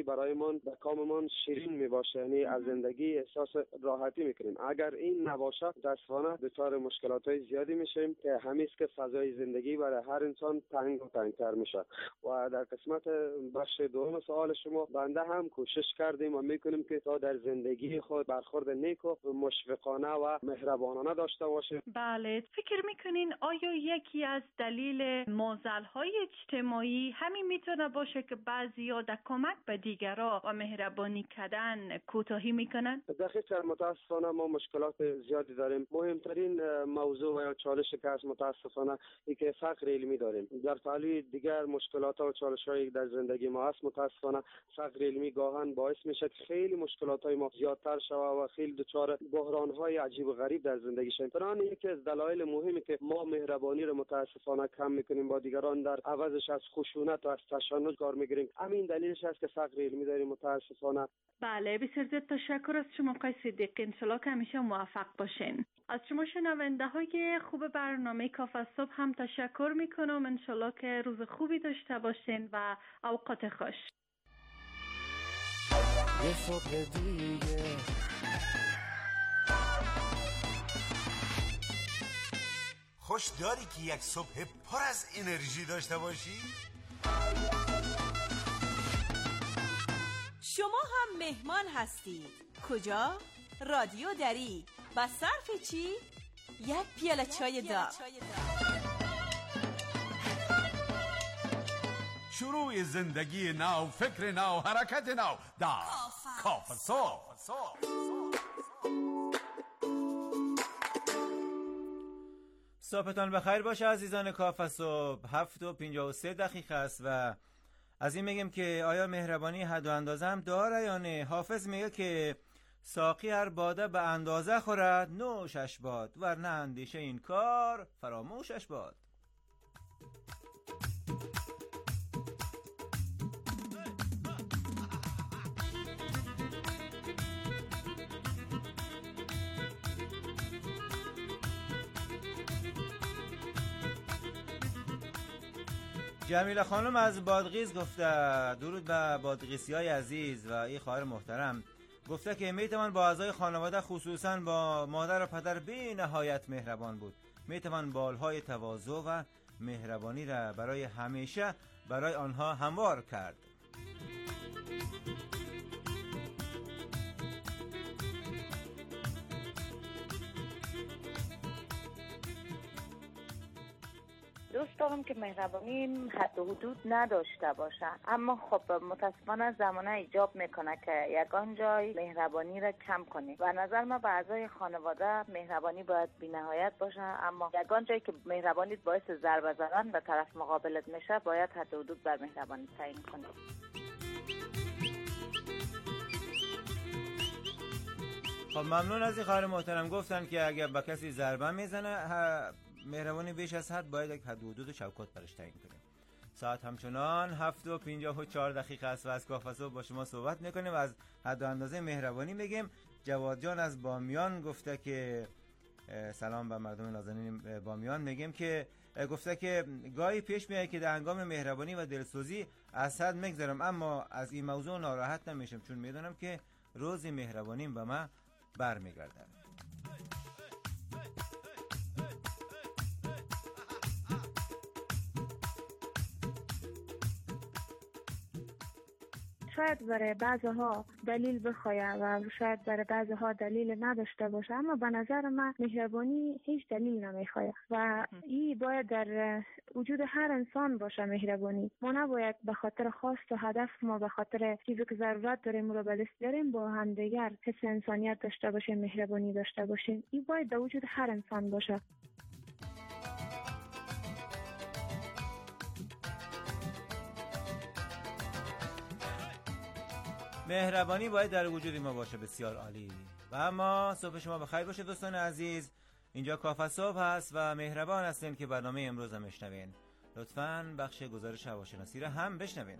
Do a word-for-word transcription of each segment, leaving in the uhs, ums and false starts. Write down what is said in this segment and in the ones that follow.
زندگی برایمان به کاممان شیرین میباشه، یعنی از زندگی احساس راحتی میکنیم. اگر این نباشه متاسفانه دچار مشکلات‌های زیادی میشیم که همیشه که فضای زندگی برای هر انسان تنگ و تنگتر میشه. و در قسمت بخش دوم سوال شما، بنده هم کوشش کردیم و میکنیم که تا در زندگی خود برخورد نیک و مشفقانه و مهربانانه داشته باشیم. بله، فکر میکنین آیا یکی از دلیل معضل‌های اجتماعی همین میتونه باشه که بعضیا در کمک به دیگران و مهربانی کردن کوتاهی میکنن؟ دقیقاً، متاسفانه ما مشکلات زیادی داریم. مهمترین موضوع و یا چالشی که از متاسفانه ای که فقر علمی داریم. در پهلوی دیگر مشکلات و چالش‌هایی در زندگی ما هست، متاسفانه فقر علمی گاهن باعث میشه که خیلی مشکلات‌های ما زیادتر شود و خیلی دچار بحران‌های عجیب و غریب در زندگی شیم. بنابراین یکی از دلایل مهمی که ما مهربانی رو متاسفانه کم میکنیم با دیگران، در عوضش از خشونت و از تشنج کار میگیریم. همین دلیلش است که فقر علمی داریم متاسفانه. بله، بسیار زیاد تشکر از شما آقای صدیقی. انشالله که همیشه موفق باشین. از شما شنونده های خوب برنامه کافه صبح هم تشکر میکنم. انشالله که روز خوبی داشته باشین و اوقات خوش. یه صبح دیگه خوش داری که یک صبح پر از انرژی داشته باشی؟ شما هم مهمان هستید. کجا؟ رادیو دری. با صرف چی؟ یک پیاله چای داغ. شروع زندگی نو، فکر نو، حرکت نو در کافه صبح. صبحتان بخیر باشه عزیزان کافه صبح. هفت و پنجاه و سه دقیقه است و از این میگم که آیا مهربانی حد و اندازه هم داره یا نه؟ حافظ میگه که ساقی هر باده به اندازه خورد نوشش باد، ورنه اندیشه این کار فراموشش باد. جمیله خانم از بادغیس گفته، درود به بادغیسی های عزیز و این خواهر محترم، گفته که میتوان با اعضای خانواده خصوصا با مادر و پدر بی نهایت مهربان بود. میتوان بالهای تواضع و مهربانی را برای همیشه برای آنها هموار کرد. دوست دارم که مهربانی حد و حدود نداشته باشه، اما خب متاسفانه زمانه ایجاب میکنه که یگان جای مهربانی را کم کنی. و نظر من به اعضای خانواده مهربانی باید بی‌نهایت باشه، اما یگان جایی که مهربانی باعث ضربه زدن به طرف مقابلت میشه باید حد و حدود بر مهربانی تعیین کنی. خب ممنون از این خواهر محترم. گفتن که اگر با کسی ضربه میزنه مهربانی بیش از حد باید یک حد و حدود شوکت برش تعیین کنیم. ساعت همچنان هفت و پنجاه و چهار دقیقه است و از کافه صبح با شما صحبت میکنیم و از حد و اندازه مهربانی میگیم. جواد جان از بامیان گفته که سلام به مردم نازنین بامیان. میگیم که گفته که گاهی پیش میاد که در هنگام مهربانی و دلسوزی از حد میگذرم، اما از این موضوع ناراحت نمیشم چون میدونم که روزی مهربانیم به من برمیگرده. شاید برای بعضها دلیل بخواید و شاید برای بعضها دلیل نداشته باشه، اما به نظر من مهربانی هیچ دلیل نمیخواد و این باید در وجود هر انسان باشه. مهربانی ما نباید به خاطر خواست و هدف ما به خاطر چیزی که ضرورت داریم رو به دست داریم با هم دیگر حس انسانیت داشته باشیم، مهربانی داشته باشیم. این باید در وجود هر انسان باشه. مهربانی باید در وجود ما باشه. بسیار عالی. و اما صبح شما بخیر باشه دوستان عزیز. اینجا کافه صبح هست و مهربان هستین که برنامه امروز هم بشنوین. لطفاً بخش گزارش هواشناسی را هم بشنوین.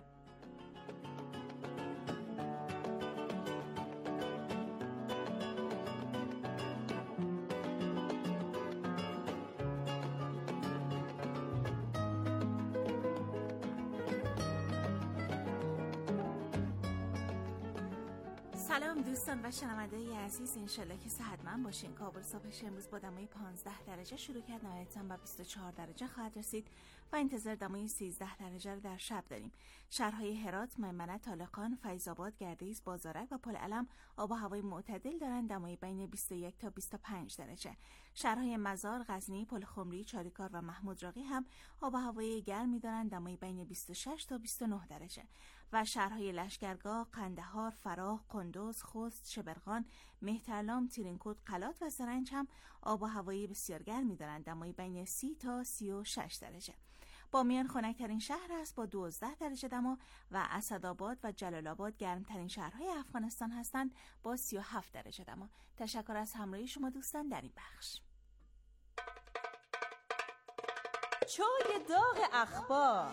سلام دوستان و شنونده عزیز، انشالله که صحتمند باشین. کابل صبحش امروز با دمای پانزده درجه شروع کرد، نهایتاً با بیست و چهار درجه خواهد رسید و انتظار دمای سیزده درجه رو در شب داریم. شهرهای هرات، میمنه، طالقان، فیض آباد، گردیز، بازارک و پل علم آب و هوای معتدل دارند، دمای بین بیست و یک تا بیست و پنج درجه. شهرهای مزار، غزنی، پل خمری، چاریکار و محمود راقی هم آب و هوای گرمی دارند، دمای بین بیست و شش تا بیست و نه درجه. و شهرهای لشکرگاه، قندهار، فراه، قندوز، خوست، شبرغان، مهترلام، تیرینکوت، قلات و زرنج هم آب و هوایی بسیار گرمی دارند، دمای بین سی تا سی و شش درجه. بامیان خنک‌ترین شهر است با دوازده درجه دما و اسدآباد و جلال آباد گرمترین شهرهای افغانستان هستند با سی و هفت درجه دما. تشکر از همراهی شما دوستان در این بخش. چای داغ اخبار،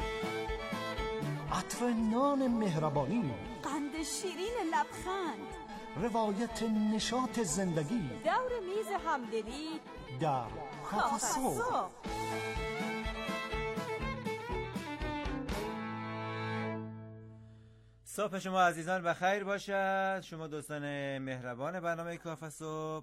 عطر نان مهربانی، قند شیرین لبخند، روایت نشاط زندگی، دور میز همدلی در کافه صبح. صبح شما عزیزان بخیر باشد. شما دوستان مهربان برنامه کافه صبح،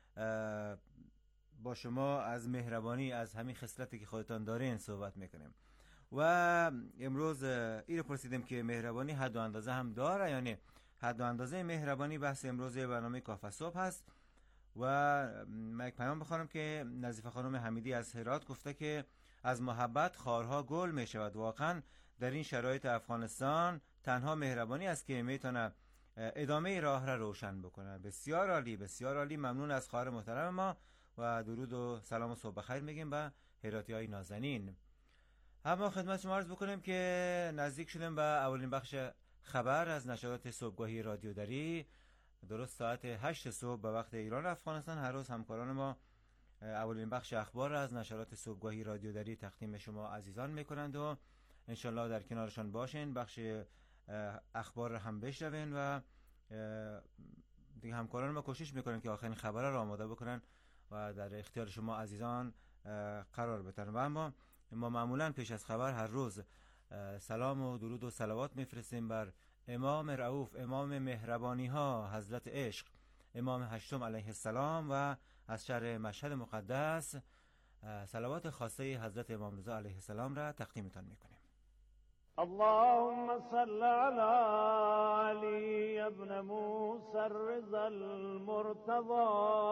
با شما از مهربانی، از همین خصلتی که خودتان دارین صحبت میکنیم و امروز این رو پرسیدیم که مهربانی حد و اندازه هم داره یا نه. حد و اندازه مهربانی بحث امروز برنامه کافه صبح هست و من یک پیام بخونم که نظیفه خانم حمیدی از هرات گفته که از محبت خارها گل می شود. واقعا در این شرایط افغانستان تنها مهربانی است که میتونه ادامه راه را روشن بکنه. بسیار عالی، بسیار عالی. ممنون از خواهر محترم ما و درود و سلام و صبح بخیر میگیم به هراتی های نازنین. اما خدمت شما عرض بکنیم که نزدیک شدیم به اولین بخش خبر از نشرات صبحگاهی رادیو دری. درست ساعت هشت صبح به وقت ایران افغانستان هر روز همکاران ما اولین بخش اخبار از نشرات صبحگاهی رادیو دری تقدیم شما عزیزان میکنند و انشالله در کنارشان باشین، بخش اخبار هم بشنوین و دیگه همکاران ما کوشش میکنن که آخرین خبر را آماده بکنن و در اختیار شما عزیزان قرار بدن. و اما ما معمولا پیش از خبر هر روز سلام و درود و صلوات میفرستیم بر امام رؤوف، امام مهربانی ها، حضرت عشق، امام هشتم علیه السلام و از شهر مشهد مقدس صلوات خاصه حضرت امام رضا علیه السلام را تقدیمتان میکنیم. اللهم صل على علي ابن موسى الرضا المرتضى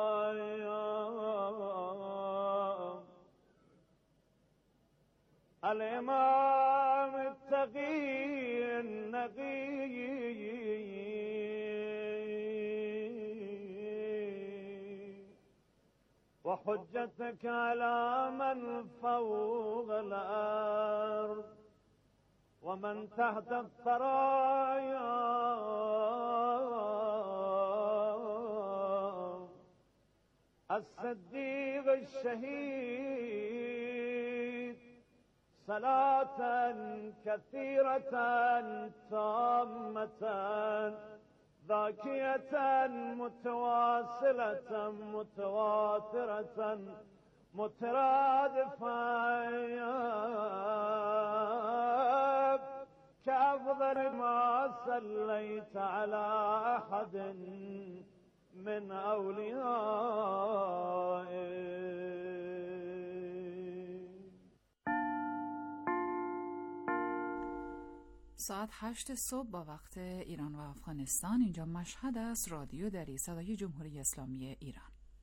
الامام التقي النقي وحجتك على من فوق الارض ومن تحت الثرايا الصديق الشهيد صلاة كثيرة تامة ذاكية متواصلة متواترة مترادفة كأفضل ما صليت على أحد من أوليائك. ساعت هشت صبح با وقت ایران و افغانستان. اینجا مشهد است. رادیو دری، صدای جمهوری اسلامی ایران.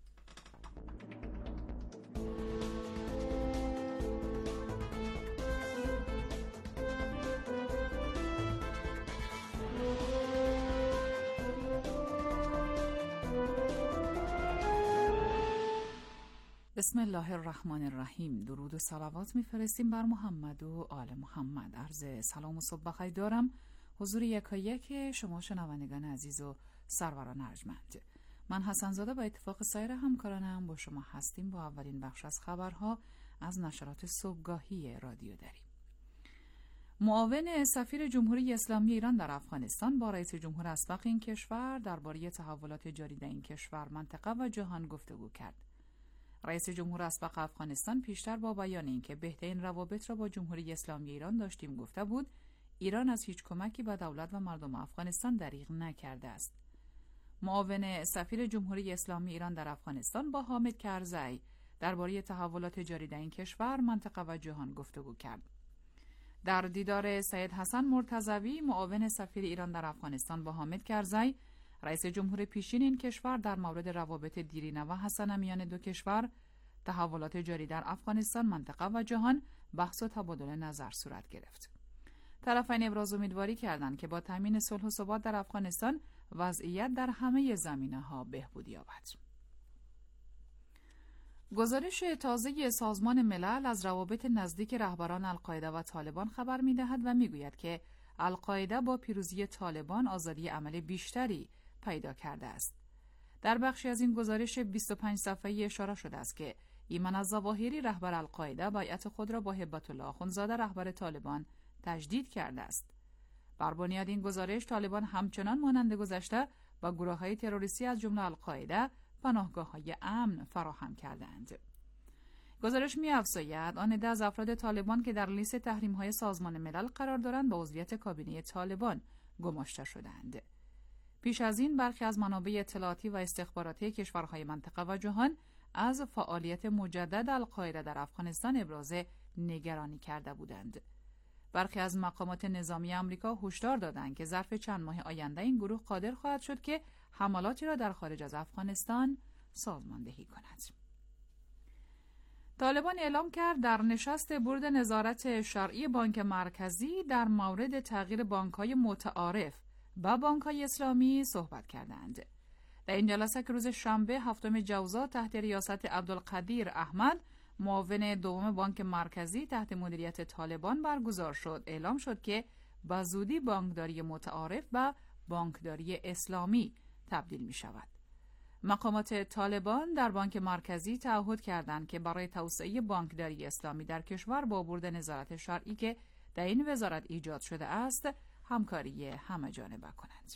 بسم الله الرحمن الرحیم. درود و صلوات میفرستیم بر محمد و آل محمد. عرض سلام و صبح بخیر دارم حضور یکایک شما شنوندگان عزیز و سروران ارجمند. من حسن زاده با اتفاق سایر همکارانم با شما هستیم با اولین بخش از خبرها از نشرات صبحگاهی رادیو دری. معاون سفیر جمهوری اسلامی ایران در افغانستان با رئیس جمهور اسبق این کشور درباره تحولات جاری در این کشور، منطقه و جهان گفتگو کرد. رئیس جمهور اسبق افغانستان پیشتر با بیان اینکه بهترین روابط را با جمهوری اسلامی ایران داشتیم گفته بود ایران از هیچ کمکی به دولت و مردم افغانستان دریغ نکرده است. معاون سفیر جمهوری اسلامی ایران در افغانستان با حامد کرزی درباره تحولات جاری در این کشور، منطقه و جهان گفتگو کرد. در دیدار سید حسن مرتضوی معاون سفیر ایران در افغانستان با حامد کرزی، رئیس جمهور پیشین این کشور در مورد روابط دیرینه و حسنه میان دو کشور، تحولات جاری در افغانستان، منطقه و جهان بحث و تبادل نظر صورت گرفت. طرفین ابراز امیدواری کردند که با تامین صلح و ثبات در افغانستان وضعیت در همه زمینه‌ها بهبود یابد. گزارش تازه سازمان ملل از روابط نزدیک رهبران القاعده و طالبان خبر می‌دهد و می‌گوید که القاعده با پیروزی طالبان آزادی عمل بیشتری پیدا کرده است. در بخشی از این گزارش بیست و پنج صفحه‌ای اشاره شده است که ایمن الظواهری رهبر القاعده بیعت خود را با هبت الله آخوندزاده رهبر طالبان تجدید کرده است. بر بنیاد این گزارش طالبان همچنان مانند گذشته با گروه‌های تروریستی از جمله القاعده پناهگاه‌های امن فراهم کردند. گزارش می‌افزاید آن عده از افراد طالبان که در لیست تحریم‌های سازمان ملل قرار دارند به عضویت کابینه طالبان گماشته شدند. پیش از این برخی از منابع اطلاعاتی و استخباراتی کشورهای منطقه و جهان از فعالیت مجدد القاعده در افغانستان ابراز نگرانی کرده بودند. برخی از مقامات نظامی آمریکا هشدار دادند که ظرف چند ماه آینده این گروه قادر خواهد شد که حملاتی را در خارج از افغانستان سازماندهی کند. طالبان اعلام کرد در نشست بورد نظارت شرعی بانک مرکزی در مورد تغییر بانک‌های متعارف با بانک‌های اسلامی صحبت کردند. در این جلسه که روز شنبه هفتم جوزا تحت ریاست عبدالقدیر احمد معاون دوم بانک مرکزی تحت مدیریت طالبان برگزار شد، اعلام شد که به زودی بانکداری متعارف به بانکداری اسلامی تبدیل می شود. مقامات طالبان در بانک مرکزی تعهد کردند که برای توسعه بانکداری اسلامی در کشور با بورد نظارت شرعی که در این وزارت ایجاد شده است همکاری همه‌جانبه کنند.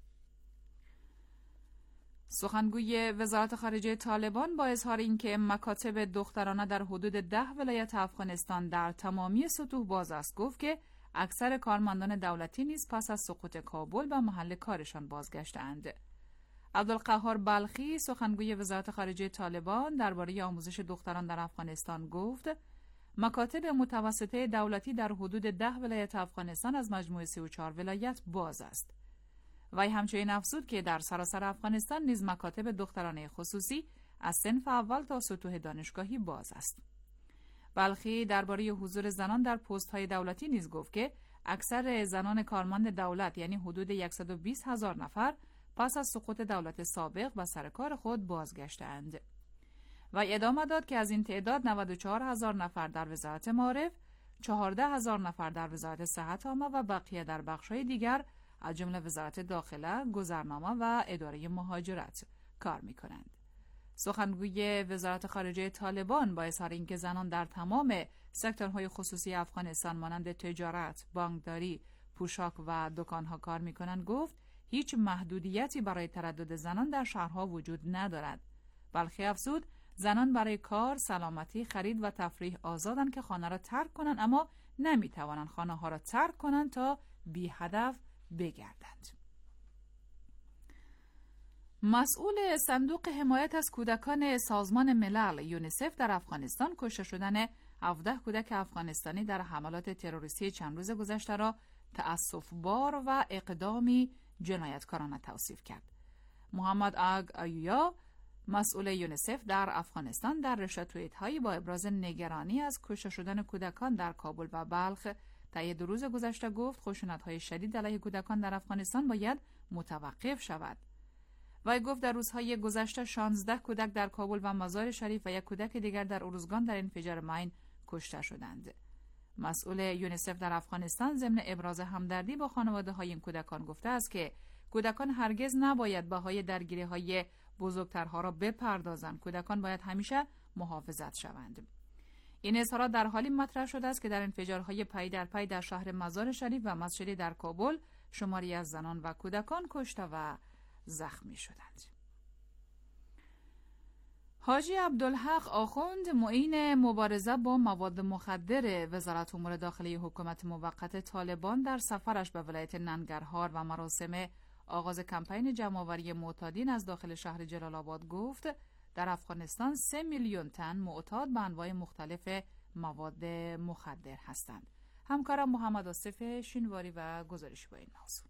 سخنگوی وزارت خارجه طالبان با اظهار اینکه مکاتب دخترانه در حدود ده ولایت افغانستان در تمامی سطوح باز است، گفت که اکثر کارمندان دولتی نیز پس از سقوط کابل به محل کارشان بازگشتند. عبدالقهار بلخی سخنگوی وزارت خارجه طالبان درباره آموزش دختران در افغانستان گفت مکاتب متوسطه دولتی در حدود ده ولایت افغانستان از مجموع سی و چهار ولایت باز است. وی همچنین افزود که در سراسر افغانستان نیز مکاتب دخترانه خصوصی از صنف اول تا سطوح دانشگاهی باز است. بلخی درباره حضور زنان در پست‌های دولتی نیز گفت که اکثر زنان کارمند دولت یعنی حدود صد و بیست هزار نفر پس از سقوط دولت سابق به سر کار خود بازگشتند. و ادامه داد که از این تعداد نود و چهار هزار نفر در وزارت معارف، چهارده هزار نفر در وزارت صحت عامه و بقیه در بخش‌های دیگر از جمله وزارت داخله، گذرنامه و اداره مهاجرت کار می‌کنند. سخنگوی وزارت خارجه طالبان با اظهار اینکه زنان در تمام سکتورهای خصوصی افغانستان مانند تجارت، بانکداری، پوشاک و دکان‌ها کار می‌کنند گفت هیچ محدودیتی برای تردد زنان در شهرها وجود ندارد. بلخی افزود زنان برای کار، سلامتی، خرید و تفریح آزادند که خانه را ترک کنند، اما نمی‌توانند خانه‌ها را ترک کنند تا بی هدف بگردند. مسئول صندوق حمایت از کودکان سازمان ملل یونیسف در افغانستان کشته شدن هفده کودک افغانستانی در حملات تروریستی چند روز گذشته را تأسف‌بار و اقدامی جنایتکارانه توصیف کرد. محمد آگ آیویا مسئول یونیسف در افغانستان در رشته توییت‌هایی با ابراز نگرانی از کشته شدن کودکان در کابل و بلخ طی دو روز گذشته گفت خشونت‌های شدید علیه کودکان در افغانستان باید متوقف شود. وی گفت در روزهای گذشته شانزده کودک در کابل و مزار شریف و یک کودک دیگر در اروزگان در انفجار ماین کشته شدند. مسئول یونیسف در افغانستان ضمن ابراز همدردی با خانواده‌های این کودکان گفته است که کودکان هرگز نباید بهای درگیری‌های بزرگترها را بپردازند. کودکان باید همیشه محافظت شوند. این اظهارات در حالی مطرح شده است که در انفجارهای پی در پی در شهر مزار شریف و مسجدی در کابل شماری از زنان و کودکان کشته و زخمی شدند. حاجی عبدالحق آخوند معین مبارزه با مواد مخدر وزارت امور داخلی حکومت موقت طالبان در سفرش به ولایت ننگرهار و مراسم آغاز کمپین جمع‌آوری معتادین از داخل شهر جلال آباد گفت در افغانستان سه میلیون تن معتاد به انواع مختلف مواد مخدر هستند. همکارم محمد آصف شینواری و گزارش با این موضوع.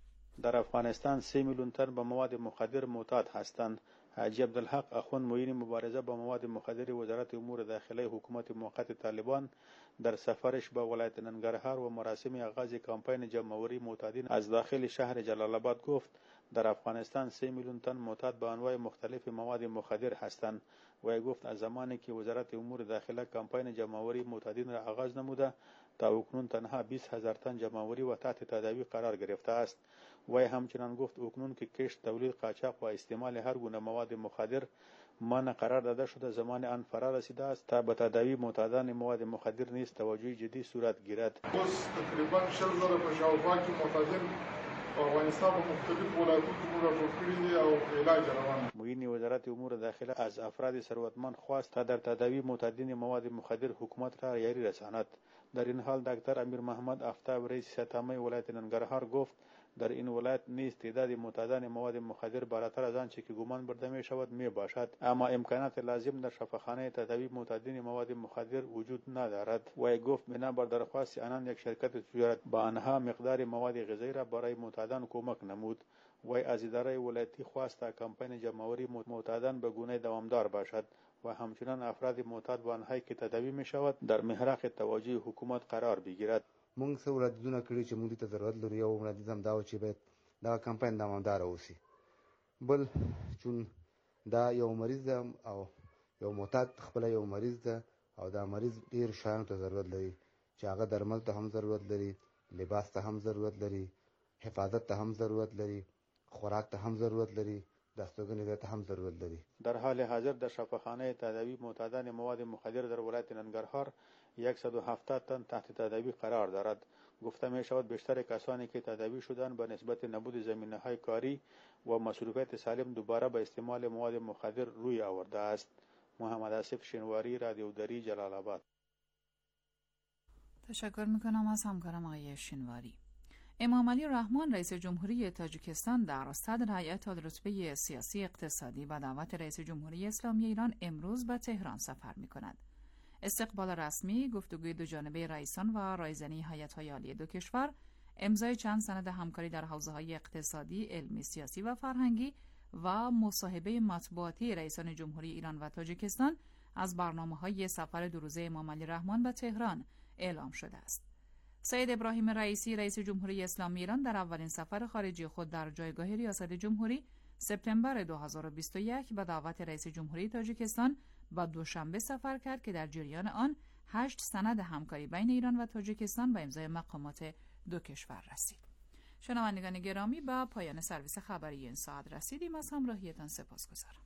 در افغانستان سه میلیون تن به مواد مخدر معتاد هستند. حاجی عبدالحق آخوند معین مبارزه با مواد مخدر وزارت امور داخلی حکومت موقت طالبان در سفرش به ولایت ننگرهار و مراسم آغاز کمپین جمع‌آوری معتادین از داخل شهر جلال آباد گفت در افغانستان سه میلیون تن معتاد به انواع مختلف مواد مخدر هستند. و گفت از زمانی که وزارت امور داخلی کمپین جمع‌آوری معتادین را آغاز نموده تا اکنون تنها بیست هزار تن جمع‌آوری و تحت تداوی قرار گرفته است. و همچنان گفت اکنون که کشت، تولید، قاچاق و استعمال هر گونه مواد مخدر منع قرار داده شده، زمان آن فرا رسیده است تا به تداوی معتادان مواد مخدر نیز توجه جدی صورت گیرد. اوس تقریبا شل زره په شاوخوا کې معتادین په افغانستان په مختلفو ولایتونو کې راټول کړي دي او علاج روان. معین وزارت امور داخله از افراد ثروتمند خواست تا در تداوی معتادین مواد مخدر حکومت را یاری رساند. در این حال دکتر امیر محمد آفتاب رئیس ستامه ولایت ننگرهار گفت در این ولایت نیز تعداد معتادان مواد مخدر بالاتر از آنچه که گمان برده می شود می باشد، اما امکانات لازم در شفاخانه تداوی معتادین مواد مخدر وجود ندارد. و گفت بنابر درخواست آنان یک شرکت تجارت با آنها مقدار مواد غذایی را برای معتادان کمک نمود. و از اداره ولایتی خواست تا کمپین جمع‌آوری معتادان به گونه دوامدار باشد و همچنان افراد معتاد و آنهایی که تداوی می شود در محراق توجه حکومت قرار بگیرد. مونږ څو وړاندیزونه کړي چې مونږ ته ضرورت لري او وړاندیز هم دا و چې باید دا کمپاین دوامدار اوسي. بل چون دا یو مریض ده او یو معتاد خپل یو مریض ده او دا مریض ډیر شیانو ته ضرورت لري چې هغه درمل ته هم ضرورت لري، لباس ته هم ضرورت لري، حفاظت ته هم ضرورت لري، خوراک ته هم ضرورت لري، دستوګنې ته هم ضرورت لري. در حال حاضر در شفاخانه تداوی معتادان مواد مخدر در ولایت ننگرهار صد و هفتاد تن تحت تداوی قرار دارد. گفته می شود بیشتر کسانی که تداوی شدن به نسبت نبود زمینه های کاری و مصروفیت سالم دوباره به استعمال مواد مخدر روی آورده است. محمد آصف شینواری، رادیو دری، جلال آباد. تشکر میکنم از همکارم آقای شینواری. امام علی رحمان رئیس جمهوری تاجیکستان در صدر هیئت رتبه سیاسی اقتصادی و دعوت رئیس جمهوری اسلامی ایران امروز به تهران سفر میکند. استقبال رسمی، گفتگوی دو جانبه رئیسان و رایزنی هیئت‌های عالی دو کشور، امضای چند سند همکاری در حوزه‌های اقتصادی، علمی، سیاسی و فرهنگی و مصاحبه مطبوعاتی رئیسان جمهوری ایران و تاجیکستان از برنامه‌های سفر دو روزه امام علی رحمان به تهران اعلام شده است. سید ابراهیم رئیسی رئیس جمهوری اسلامی ایران در اولین سفر خارجی خود در جایگاه ریاست جمهوری سپتامبر دو هزار و بیست و یک به دعوت رئیس جمهوری تاجیکستان با دوشنبه سفر کرد که در جریان آن هشت سند همکاری بین ایران و تاجیکستان به امضای مقامات دو کشور رسید. شنوندگان گرامی، به پایان سرویس خبری این ساعت رسیدیم. از همراهیتان سپاسگزارم.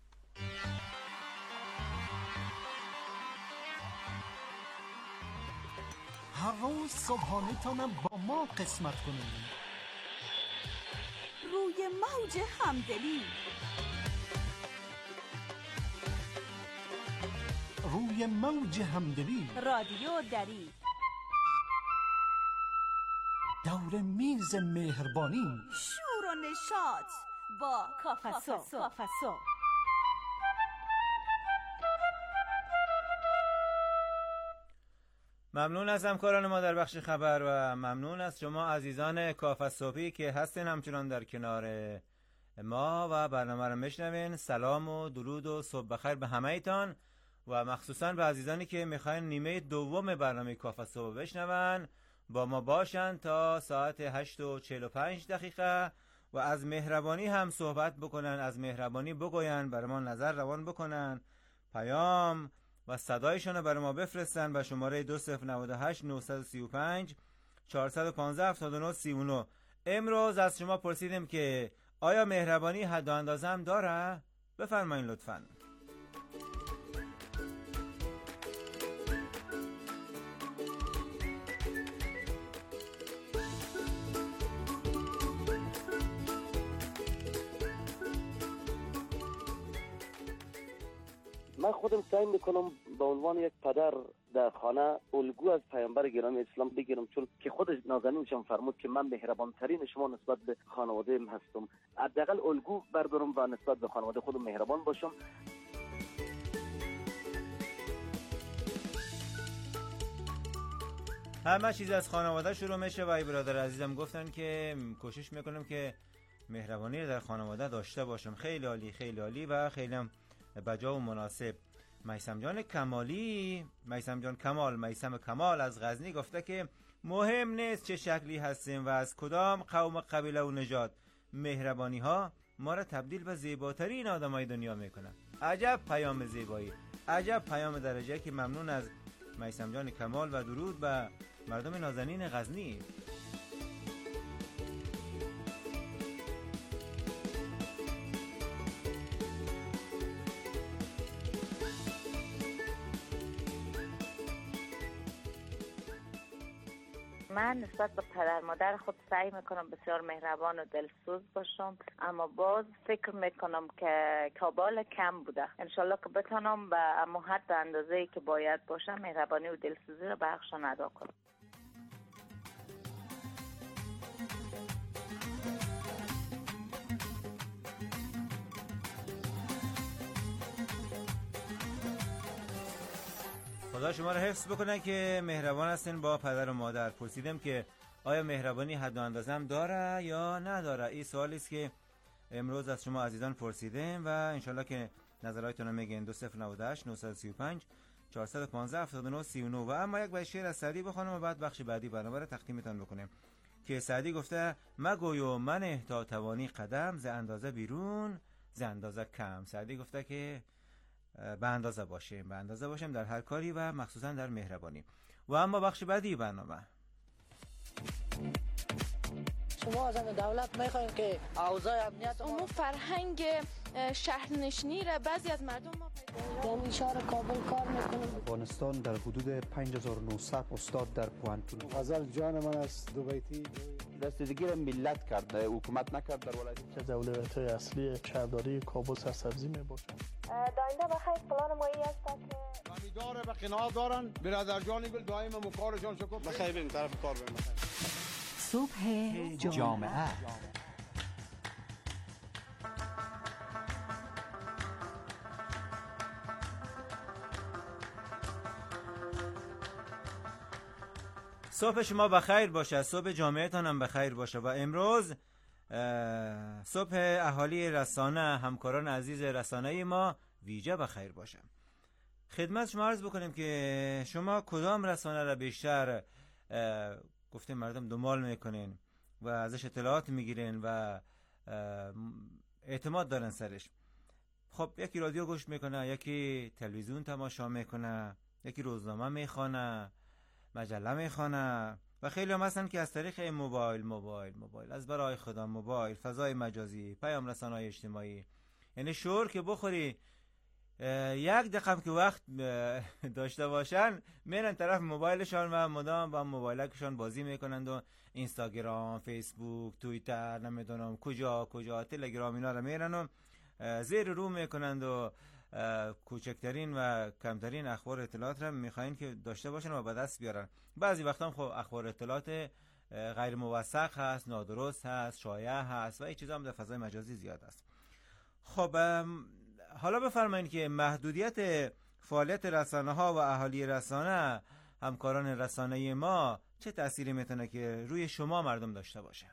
هر روز صبحانه تانم با ما قسمت کنید. روی موج همدلی، روی موج همدلی، رادیو دری، دور میز مهربانی، شور و نشاط با کافسو. ممنون از همکاران ما در بخش خبر و ممنون از شما عزیزان کاف صبحی که هستین همچنان در کنار ما و برنامه رو میشنوین. سلام و درود و صبح بخیر به همه ایتان و مخصوصا به عزیزانی که میخواین نیمه دوم برنامه کاف صبح بشنون، با ما باشن تا ساعت هشت و چهل و پنج دقیقه و از مهربانی هم صحبت بکنن، از مهربانی بگوین، برای ما نظر روان بکنن، پیام و صدایشون رو برای ما بفرستن به شماره دو صفر نه هشت نه سه پنج چهار یک پنج هفت نه سه نه. امروز از شما پرسیدیم که آیا مهربانی حد و اندازه هم داره؟ بفرمایید لطفاً. من خودم سعی میکنم به عنوان یک پدر در خانه الگو از پیامبر گرامی اسلام بگیرم، چون که خودش نازنینشم فرمود که من مهربان ترین شما نسبت به خانواده هستم. حداقل الگو بردارم و نسبت به خانواده خودم مهربان باشم. همه چیز از خانواده شروع میشه و ای برادر عزیزم گفتن که کوشش میکنم که مهربانی رو در خانواده داشته باشم. خیلی عالی، خیلی عالی و خیلی هم بجا و مناسب. میثم جان کمالی، میثم جان کمال، میثم کمال از غزنی گفته که مهم نیست چه شکلی هستیم و از کدام قوم قبیله و نژاد، مهربانی ها ما را تبدیل به زیباترین آدمای دنیا میکنه. عجب پیام زیبایی، عجب پیام درجه که ممنون از میثم جان کمال و درود به مردم نازنین غزنی. من نسبت به پدر مادر خود سعی میکنم بسیار مهربان و دلسوز باشم، اما باز فکر میکنم که کابال کم بوده. انشالله که بتونم به اما حد اندازه‌ای که باید باشم مهربانی و دلسوزی رو به حقشان ادا کنم. خدا شما رو حفظ بکنه که مهربان هستین با پدر و مادر. پرسیدم که آیا مهربانی حد و اندازه هم داره یا نداره؟ این سوالی است که امروز از شما عزیزان پرسیدم و انشالله که نظراتتون رو میگین. دو صفر نود و هشت نه سه پنج چهار یک پنج هفتاد و نه سی و نه. و اما یک بیت شعر از سعدی بخونم و بعد بخش بعدی برنامه رو تقدیمتون بکنیم که سعدی گفته مگوی و من تا توانی قدم ز اندازه بیرون ز اندازه کم. سعدی گفته که به اندازه باشیم، به اندازه باشیم در هر کاری و مخصوصا در مهربانی. و اما بخش بعدی برنامه، شما از دولت میخواین که اوضاع امنیت اما فرهنگ شهرنشینی را بعضی از مردم ما در اشاره کابل کار میکنم. افغانستان در حدود پنج هزار و نهصد استاد در پوهنتون. غزل جان من است دو بیتی دستگیری ملت کرد، حکومت نکرد در ولایت که اولویت‌های اصلی شهرداری کابل سرسبزی میباشد. داینده بخیر پلان مایی است که زمیندار به قناعت دارن برادر جان گل دائم مکارشان شکر بخیر بریم طرف کار بریم. صبح جامعه صبح شما بخیر باشه، صبح جامعهتان هم بخیر باشه. و امروز صبح اهالی رسانه، همکاران عزیز رسانه ما ویژه بخیر باشه. خدمت شما عرض بکنیم که شما کدام رسانه را بیشتر گفتیم مردم دنبال میکنین و ازش اطلاعات میگیرین و اعتماد دارن سرش؟ خب یکی رادیو گوش میکنه، یکی تلویزیون تماشا میکنه، یکی روزنامه میخونه، مجله میخونه و خیلی هم هستن که از طریق موبایل موبایل موبایل از برای خدا موبایل، فضای مجازی، پیام رسانه‌های اجتماعی، یعنی شور که بخوری یک دقیقه که وقت داشته باشن میرن طرف موبایلشان و مدام با موبایلکشان بازی میکنند و اینستاگرام، فیسبوک، توییتر، نمیدونم کجا کجا تلگرام اینا رو میرن و زیر رو میکنند و کوچکترین و کمترین اخبار اطلاعات را میخواین که داشته باشن و به دست بیارن. بعضی وقتا خب اخبار اطلاعات غیر موثق هست، نادرست هست، شایع هست و این چیزا هم در فضای مجازی زیاد است. خب حالا بفرمایید که محدودیت فعالیت رسانه ها و اهالی رسانه، همکاران رسانه ما چه تأثیری میتونه که روی شما مردم داشته باشه؟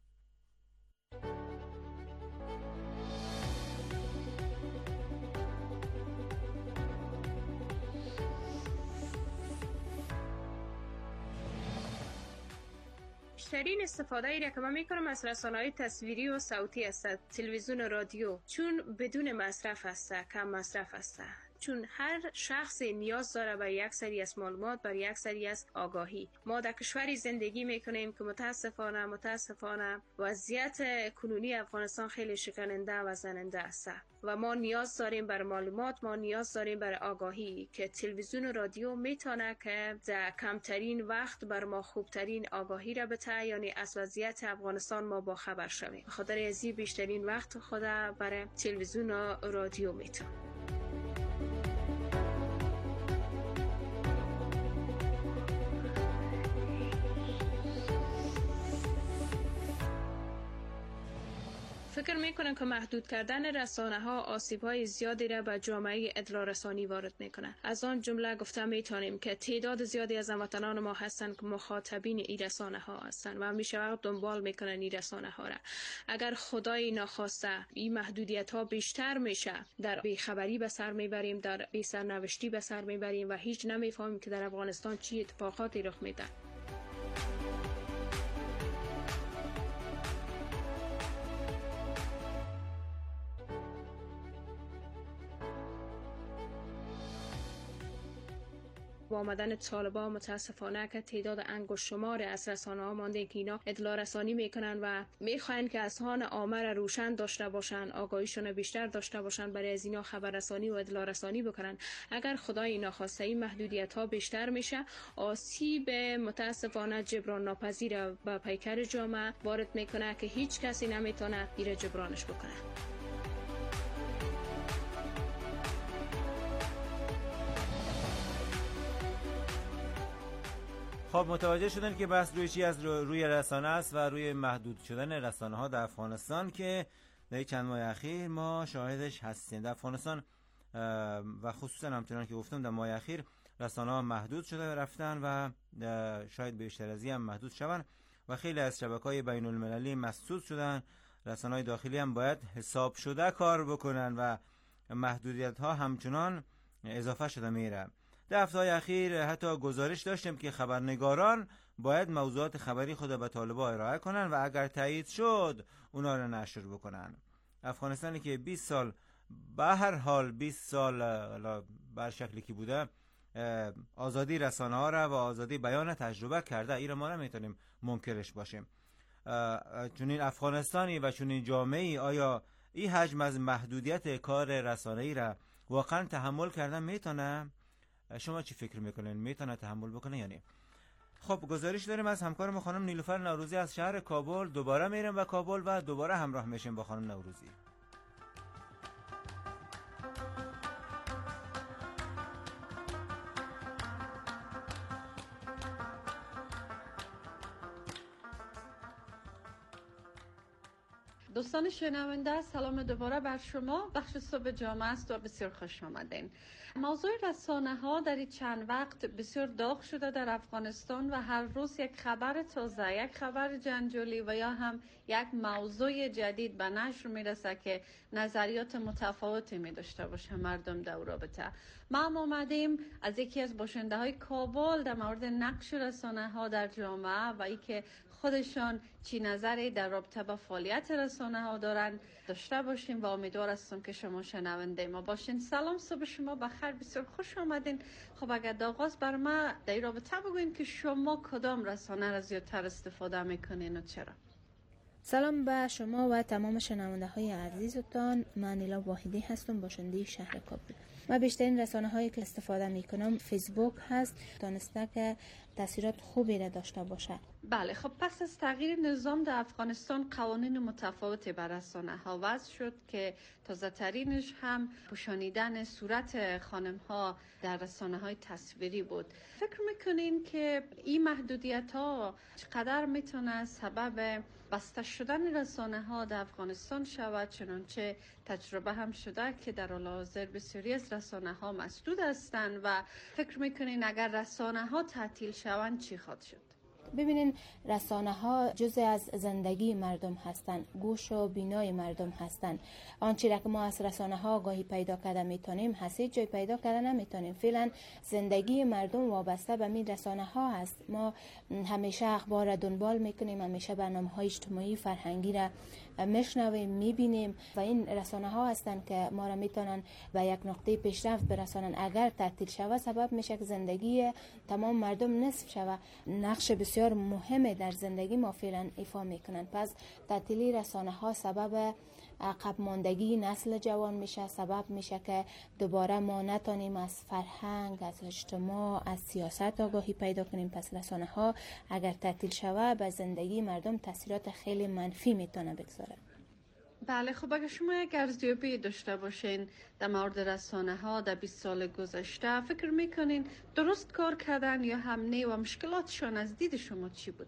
بیشترین استفاده ای را که من میکنم از رسانه‌های تصویری و صوتی است، تلویزیون و رادیو، چون بدون مصرف است، کم مصرف است، چون هر شخص نیاز داره برای یک سری از معلومات، برای یک سری از آگاهی. ما در کشوری زندگی میکنیم که متاسفانه متاسفانه وضعیت کنونی افغانستان خیلی شکننده و زننده است و ما نیاز داریم بر معلومات، ما نیاز داریم بر آگاهی که تلویزیون و رادیو میتونه که در کمترین وقت بر ما خوبترین آگاهی را بده، یعنی از وضعیت افغانستان ما با خبر شویم. خاطر ازی بیشترین وقت خود برای تلویزیون و رادیو میتونم. فکر میکنم که محدود کردن رسانه ها آسیب های زیادی را به جامعه اطلاع رسانی وارد میکنه. از آن جمله گفته میتونیم که تعداد زیادی از هموطنان ما هستند که مخاطبین این رسانه ها هستند و همیشه وقت دنبال میکنن این رسانه ها را. اگر خدای ناخواسته این محدودیت ها بیشتر میشه، در بیخبری به سر میبریم، در بی سرنوشتی به سر میبریم و هیچ نمیفهمیم که در افغانستان چی اتفاقاتی رخ میده. با آمدن طالبان متاسفانه که تعداد انگشت شمار از رسانه‌ها مانده که اینا اطلاع رسانی میکنن و میخواین که اذهان عامه را روشن داشته باشن، آگاهیشون بیشتر داشته باشن، برای از اینا خبررسانی و اطلاع رسانی بکنن. اگر خدای ناخواسته این محدودیت ها بیشتر میشه، آسیب متاسفانه جبران ناپذیر به پیکر جامعه وارد میکنه که هیچ کسی نمیتونه ایره جبرانش بکنه. خب متوجه شدن که بحث روی چی از روی رسانه است و روی محدود شدن رسانه ها در افغانستان که در چند ماه اخیر ما شاهدش هستیم. در افغانستان و خصوصا همچنان که گفتم در ماه اخیر رسانه ها محدود شده رفتن و شاید بیشتر از این هم محدود شوند و خیلی از شبکه‌های بین المللی مسدود شدن. رسانه‌های داخلی هم باید حساب شده کار بکنن و محدودیت ها همچنان اضافه شده میره. در هفته‌های اخیر حتی گزارش داشتیم که خبرنگاران باید موضوعات خبری خود به طالبان ارائه کنن و اگر تایید شد اونا رو نشر بکنن. افغانستانی که بیست سال به هر حال بیست سال بر شکلی که بوده آزادی رسانه ها را و آزادی بیان تجربه کرده، این رو ما نمیتونیم منکرش باشیم. چونین افغانستانی و چونین جامعه‌ای آیا این حجم از محدودیت کار رسانه‌ای را واقعا تحمل کردن میتونه؟ شما چی فکر میکنین؟ میتونه تحمل بکنه یا نه؟ خب گزارش داریم از همکارم خانم نیلوفر نوروزی از شهر کابل. دوباره میریم و کابل و دوباره همراه میشیم با خانم نوروزی. دوستان شنونده، سلام دوباره بر شما. بخش صبح جامعه است و بسیار خوش آمدین. موضوع رسانه ها در این چند وقت بسیار داغ شده در افغانستان و هر روز یک خبر تازه، یک خبر جنجالی و یا هم یک موضوع جدید به نشر میرسه که نظریات متفاوتی می داشته باشه مردم در رابطه. ما هم آمدیم از یکی از باشنده های کابل در مورد نقش رسانه ها در جامعه و ای که خودشان چی نظری در رابطه با فعالیت رسانه ها دارن داشته باشیم و امیدوار هستم که شما شنونده ما باشین. سلام، صبح شما بخیر، بسیار خوش آمدین. خب اگر در آغاز بر ما در این رابطه بگوین که شما کدام رسانه را زیادتر استفاده میکنین و چرا؟ سلام به شما و تمام شنونده های عزیزتان. من نیلا واحدی هستم، باشنده شهر کابل. من بیشترین رسانه هایی که استفاده می کنم فیسبوک هست، تانسته که تاثیرات خوبی را داشته باشه. بله، خب پس از تغییر نظام در افغانستان قوانین متفاوتی بر رسانه ها وضع شد که تازه ترینش هم پوشانیدن صورت خانم ها در رسانه های تصویری بود. فکر میکنین که این محدودیت ها چقدر میتونه سبب بسته شدن رسانه ها در افغانستان شود؟ چنانچه تجربه هم شده که در حال حاضر بسیاری از رسانه ها مسدود هستند و فکر میکنین اگر رسانه ها تعطیل شوند چی خواهد شد؟ ببینین، رسانه ها جزء از زندگی مردم هستند، گوش و بینای مردم هستند. آنچه را که ما از رسانه ها گاهی پیدا کرده میتونیم هستی جای پیدا کرده نمیتونیم. فعلا زندگی مردم وابسته به این رسانه ها هست. ما همیشه اخبار را دنبال میکنیم، همیشه برنامه های اجتماعی فرهنگی را میشنویم، میبینیم و این رسانه ها هستند که ما را میتونن به یک نقطه پیشرفت برسانن. اگر تعطیل شود سبب میشه که زندگی تمام مردم نصف شود. نقش بسیار مهمه در زندگی ما فعلا ایفا میکنن. پس تعطیلی رسانه ها سبب عقب ماندگی نسل جوان میشه، سبب میشه که دوباره ما نتونیم از فرهنگ، از اجتماع، از سیاست آگاهی پیدا کنیم. پس رسانه ها اگر تعطیل شود به زندگی مردم تاثیرات خیلی منفی میتونه بگذاره. بله، خب اگر شما یک ارزیابی داشته باشین در مورد رسانه ها در بیست سال گذشته، فکر میکنین درست کار کردن یا هم نه و مشکلاتشان از دید شما چی بوده؟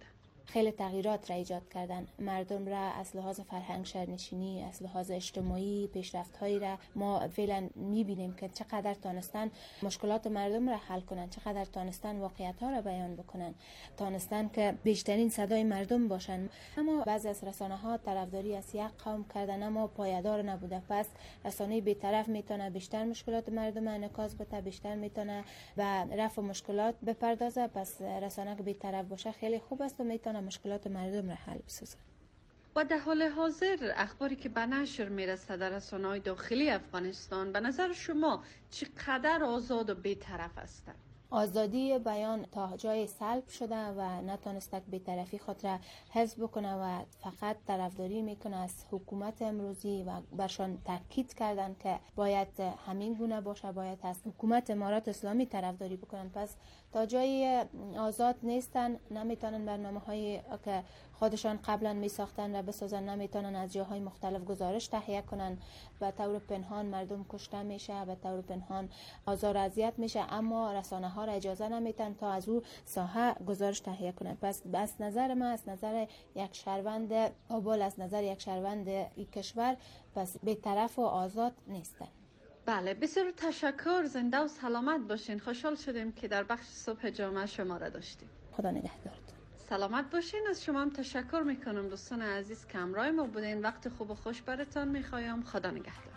خیلی تغییرات را ایجاد کردن. مردم را از لحاظ فرهنگ شهرنشینی، از لحاظ اجتماعی پیشرفت‌هایی را ما فعلا می‌بینیم که چقدر تانستن مشکلات مردم را حل کنن، چقدر تانستن واقعیت‌ها را بیان بکنن، تانستن که بیشترین صدای مردم باشن. اما بعضی از رسانه‌ها طرفداری از یک قوم کردن اما پایدار نبوده. پس رسانه بی‌طرف میتونه بیشتر مشکلات مردم انعکاس بده، بیشتر میتونه به رفع مشکلات بپردازه. پس رسانه که بی‌طرف باشه خیلی خوب است و میتونه مشکلات مردم را حل بسازه. و در حال حاضر اخباری که به نشر میرسه در رسانه‌های داخلی افغانستان به نظر شما چقدر آزاد و بی‌طرف هستند؟ آزادی بیان تا جای سلب شده و نتونسته بی‌طرفی خود را حفظ بکنه و فقط طرفداری میکنه از حکومت امروزی و برشان تاکید کردن که باید همین گونه باشه، باید از حکومت امارات اسلامی طرفداری بکنن. پس تا جای آزاد نیستن، نمیتونن برنامه‌هایی که خودشان قبلا میساختن را بسازن، نمیتونن از جاهای مختلف گزارش تهیه کنن. به طور پنهان مردم کشته میشه، به طور پنهان آزار و اذیت میشه، اما رسانه ها را اجازه نمیتن تا از او ساحه گزارش تهیه کنن. پس از نظر ما، از نظر یک شهروند کابل، از نظر یک شهروند این کشور، پس بی‌طرف و آزاد نیستن. بله، بسیار تشکر. زنده و سلامت باشین. خوشحال شدیم که در بخش صبح جامعه شما را داشتیم. خدا نگهدارتون. سلامت باشین. از شما هم تشکر میکنم دوستان عزیز که همراه ما بودین. وقت خوب و خوش براتون میخوایم. خدا نگهدار.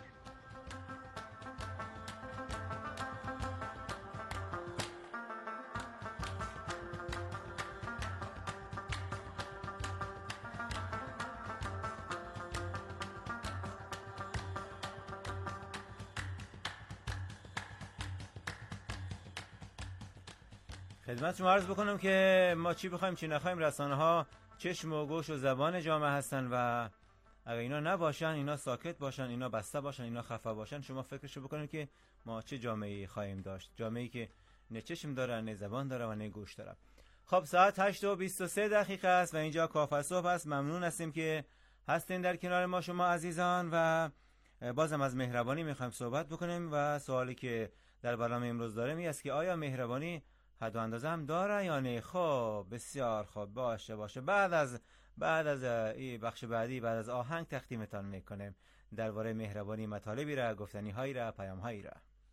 خدمت شما عرض بکنم که ما چی بخوایم چی نخوایم، رسانه ها چشم و گوش و زبان جامعه هستن و اگر اینا نباشن، اینا ساکت باشن، اینا بسته باشن، اینا خفه باشن، شما فکرشو بکنید که ما چه جامعه‌ای خواهیم داشت. جامعه‌ای که نه چشم داره، نه زبان داره و نه گوش داره. خب ساعت هشت و بیست و سه دقیقه است و اینجا کافه صبح است. ممنون هستیم که هستین در کنار ما شما عزیزان و بازم از مهربانی میخوایم صحبت بکنیم و سوالی که در برنامه امروز داریم این است که آیا مهربانی حد و اندازه هم داره یا نه؟ خب بسیار خوب، باشه باشه. بعد از بعد از این بخش بعدی، بعد از آهنگ تقدیمتان میکنیم درباره مهربانی مطالبی را، گفتنی هایی را، پیام هایی را.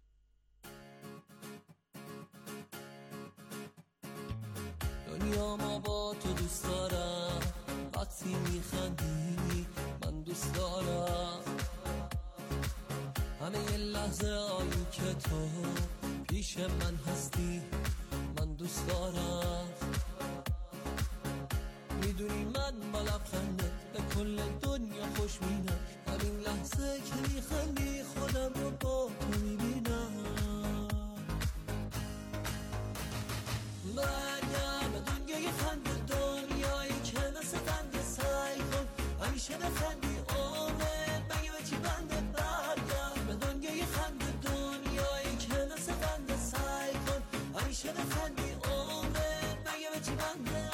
دنیا ما با تو دوست دارم، وقتی میخندی من دوست دارم، همه لحظه هایی که تو پیش من هستی من دوست دارم. میدونی من با لبخندت به کل دنیا خوش میدم، همین لحظه که میخندی خودم رو با تو میبینم. برگرد به دنیای خنده، دنیایی که مثل بنده، سعی کن همیشه بخندی عمر بگه به چی بنده. برگرد به دنیای خنده، دنیایی که مثل بنده، سعی کن همیشه بخندی عمر بگه به چی بنده.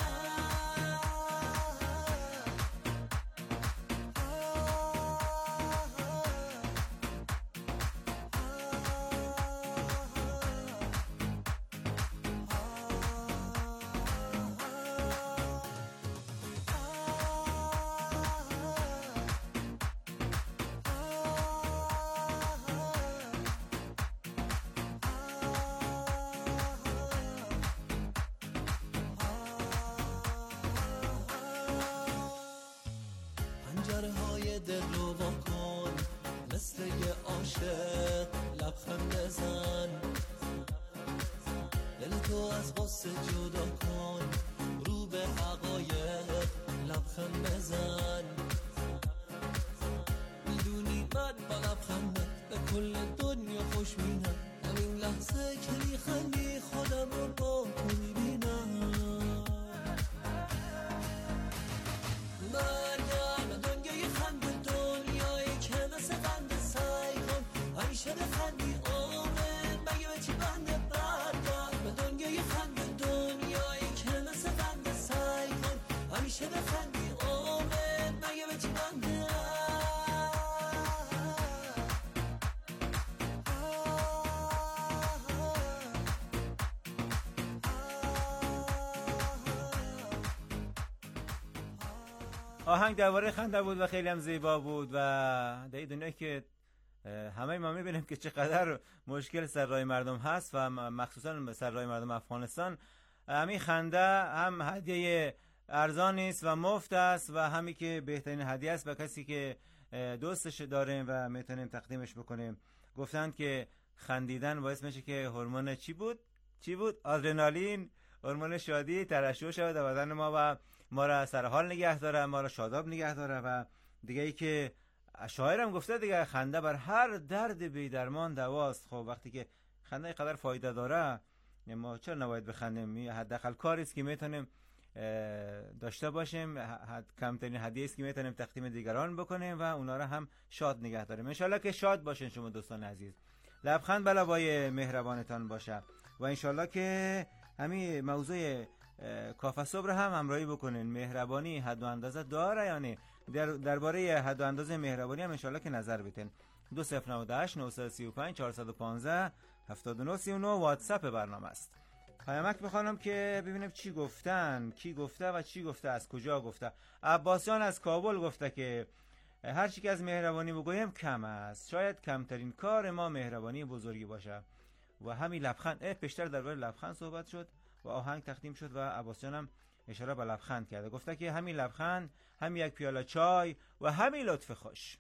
آهنگ درباره خنده بود و خیلی هم زیبا بود و در دنیایی که همه ما میبینیم که چقدر مشکل سر راه مردم هست و مخصوصا سر راه مردم افغانستان، همین خنده هم هدیه ارزان است و مفت است و همی که بهترین هدیه است به کسی که دوستش داریم و میتونیم تقدیمش بکنیم. گفتند که خندیدن باعث میشه که هورمون چی بود؟ چی بود؟ آدرنالین، هورمون شادی ترشح شود در بدن ما و ما را سر حال نگه داره، ما را شاداب نگه داره. و دیگه ای که شاعرم گفته دیگه خنده بر هر درد بی درمان دواست. خب وقتی که خنده قدر فایده داره ما چرا نباید بخندیم؟ حداقل کاری است که میتونیم داشته باشیم، حد کمترین هدیه است که میتونیم تقدیم دیگران بکنیم و اونا را هم شاد نگه داریم. ان شاءالله که شاد باشین شما دوستان عزیز، لبخند به لبای مهربانتان باشه و ان شاءالله که همین موضوع کافه صبح هم همراهی بکنین. مهربانی حد و اندازه داره یعنی در درباره حد و اندازه مهربانی هم ان شاءالله که نظر بدین. دو صفر نه هشت نه سه پنج چهار یک پنج هفت نه سه نه واتساپ برنامه است. پیامک بخوانم که ببینیم چی گفتن، کی گفته و چی گفته، از کجا گفته. عباسیان از کابل گفته که هر چی که از مهربانی بگویم کم است، شاید کمترین کار ما مهربانی بزرگی باشه. و همین لبخند، پیشتر درباره لبخند صحبت شد و آهنگ تقدیم شد و عباسیان هم اشاره به لبخند کرده. گفته که همین لبخند، همین یک پیاله چای و همین لطف خوش.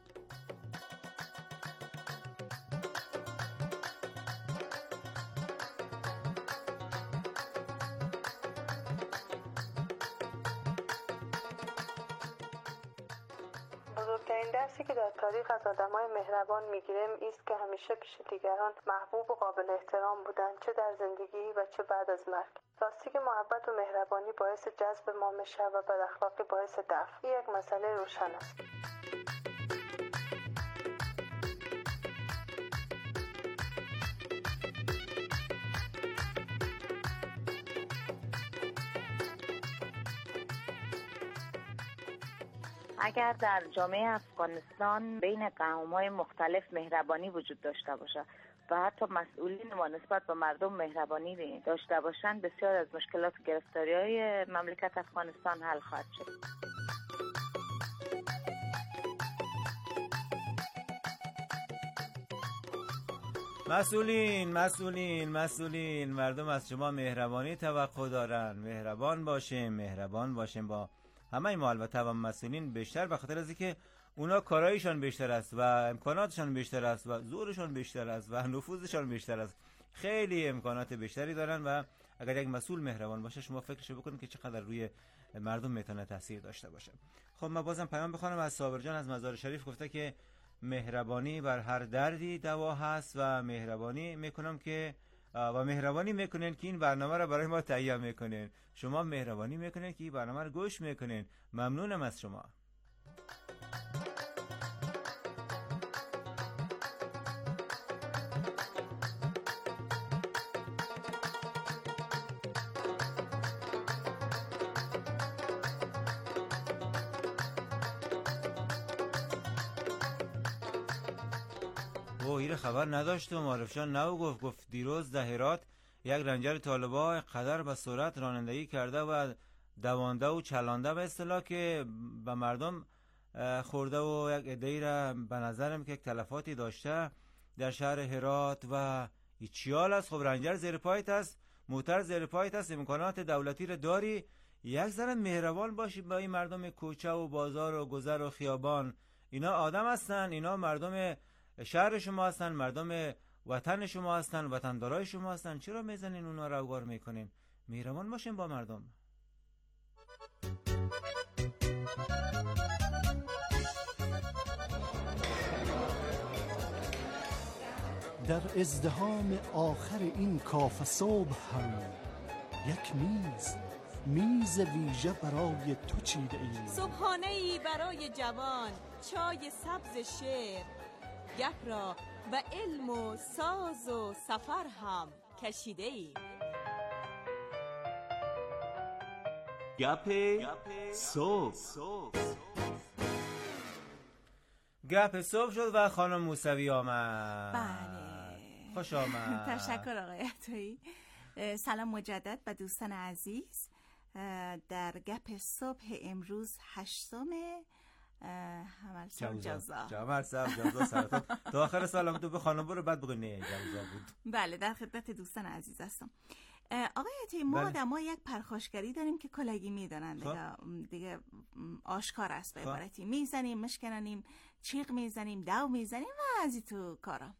بزرگترین درسی که در تاریخ از آدمای مهربان میگیریم ایست که همیشه پیش دیگران محبوب و قابل احترام بودن، چه در زندگی و چه بعد از مرگ. راستی که محبت و مهربانی باعث جذب ما میشه و بد اخلاقی باعث دفع. این یک مسئله روشن است. اگر در جامعه افغانستان بین قوم‌های مختلف مهربانی وجود داشته باشه و حتی مسئولین ما نسبت به مردم مهربانی داشته باشند، بسیار از مشکلات و گرفتاری‌های مملکت افغانستان حل خواهد شد. مسئولین مسئولین مسئولین مردم از شما مهربانی توقع دارن. مهربان باشیم، مهربان باشیم با همه ما، البته و مسئولین بیشتر به خاطر از اینکه اونا کارایشان بیشتر است و امکاناتشان بیشتر است و زورشان بیشتر است و نفوذشان بیشتر است. خیلی امکانات بیشتری دارن و اگر یک مسئول مهربان باشه شما فکرشو بکنید که چقدر روی مردم میتونه تاثیر داشته باشه. خب من بازم پیام بخونم از صابر جان از مزار شریف. گفته که مهربانی بر هر دردی دوا هست و مهربانی میکنم که و مهربانی میکنین که این برنامه رو برای ما تهیه میکنین. شما مهربانی میکنین که این برنامه رو گوش میکنین. ممنونم از شما. او این خبر نداشتم. معرفشان نو گفت گفت دیروز در هرات یک رنجر طالبا قدر به سرعت رانندگی کرده و دوانده و چلانده به اصطلاح که به مردم خورده و یک عده‌ای را به نظرم که یک تلفاتی داشته در شهر هرات و چیال است. خب رنجر زیر پایت است، موتر زیر پایت است، امکانات دولتی را داری، یک ذره مهربان باشی با این مردم کوچه و بازار و گذر و خیابان. اینا آدم هستن، اینا مردم شهر شما هستن، مردم وطن شما هستن، وطندارای شما هستن. چرا میزنین اونا رو اوگار میکنین؟ مهربان باشین با مردم. در ازدحام آخر این کافه صبح هم یک میز میز ویژه برای تو چیده ایم. صبحانه ای برای جوان، چای سبز شعر، گپ را و علم و ساز و سفر هم کشیده ای. گپ صبح. گپ صبح شد و خانم موسوی آمد. بله خوش آمد. تشکر آقای عطایی. سلام مجدد به دوستان عزیز در گپ صبح امروز هشتم حمل جوزا جامعه صاحب جوزا سرطان تا آخر سال هم تو به خانه برو بعد بگو نه جوزا بود. بله در خدمت دوستان عزیز هستم. آقای عطیه ما بله. ما یک پرخاشگری داریم که کلگی میدانن دیگه, دیگه آشکار است به عبارتی میزنیم مشکنانیم چیغ میزنیم دو میزنیم و از این تو کارا.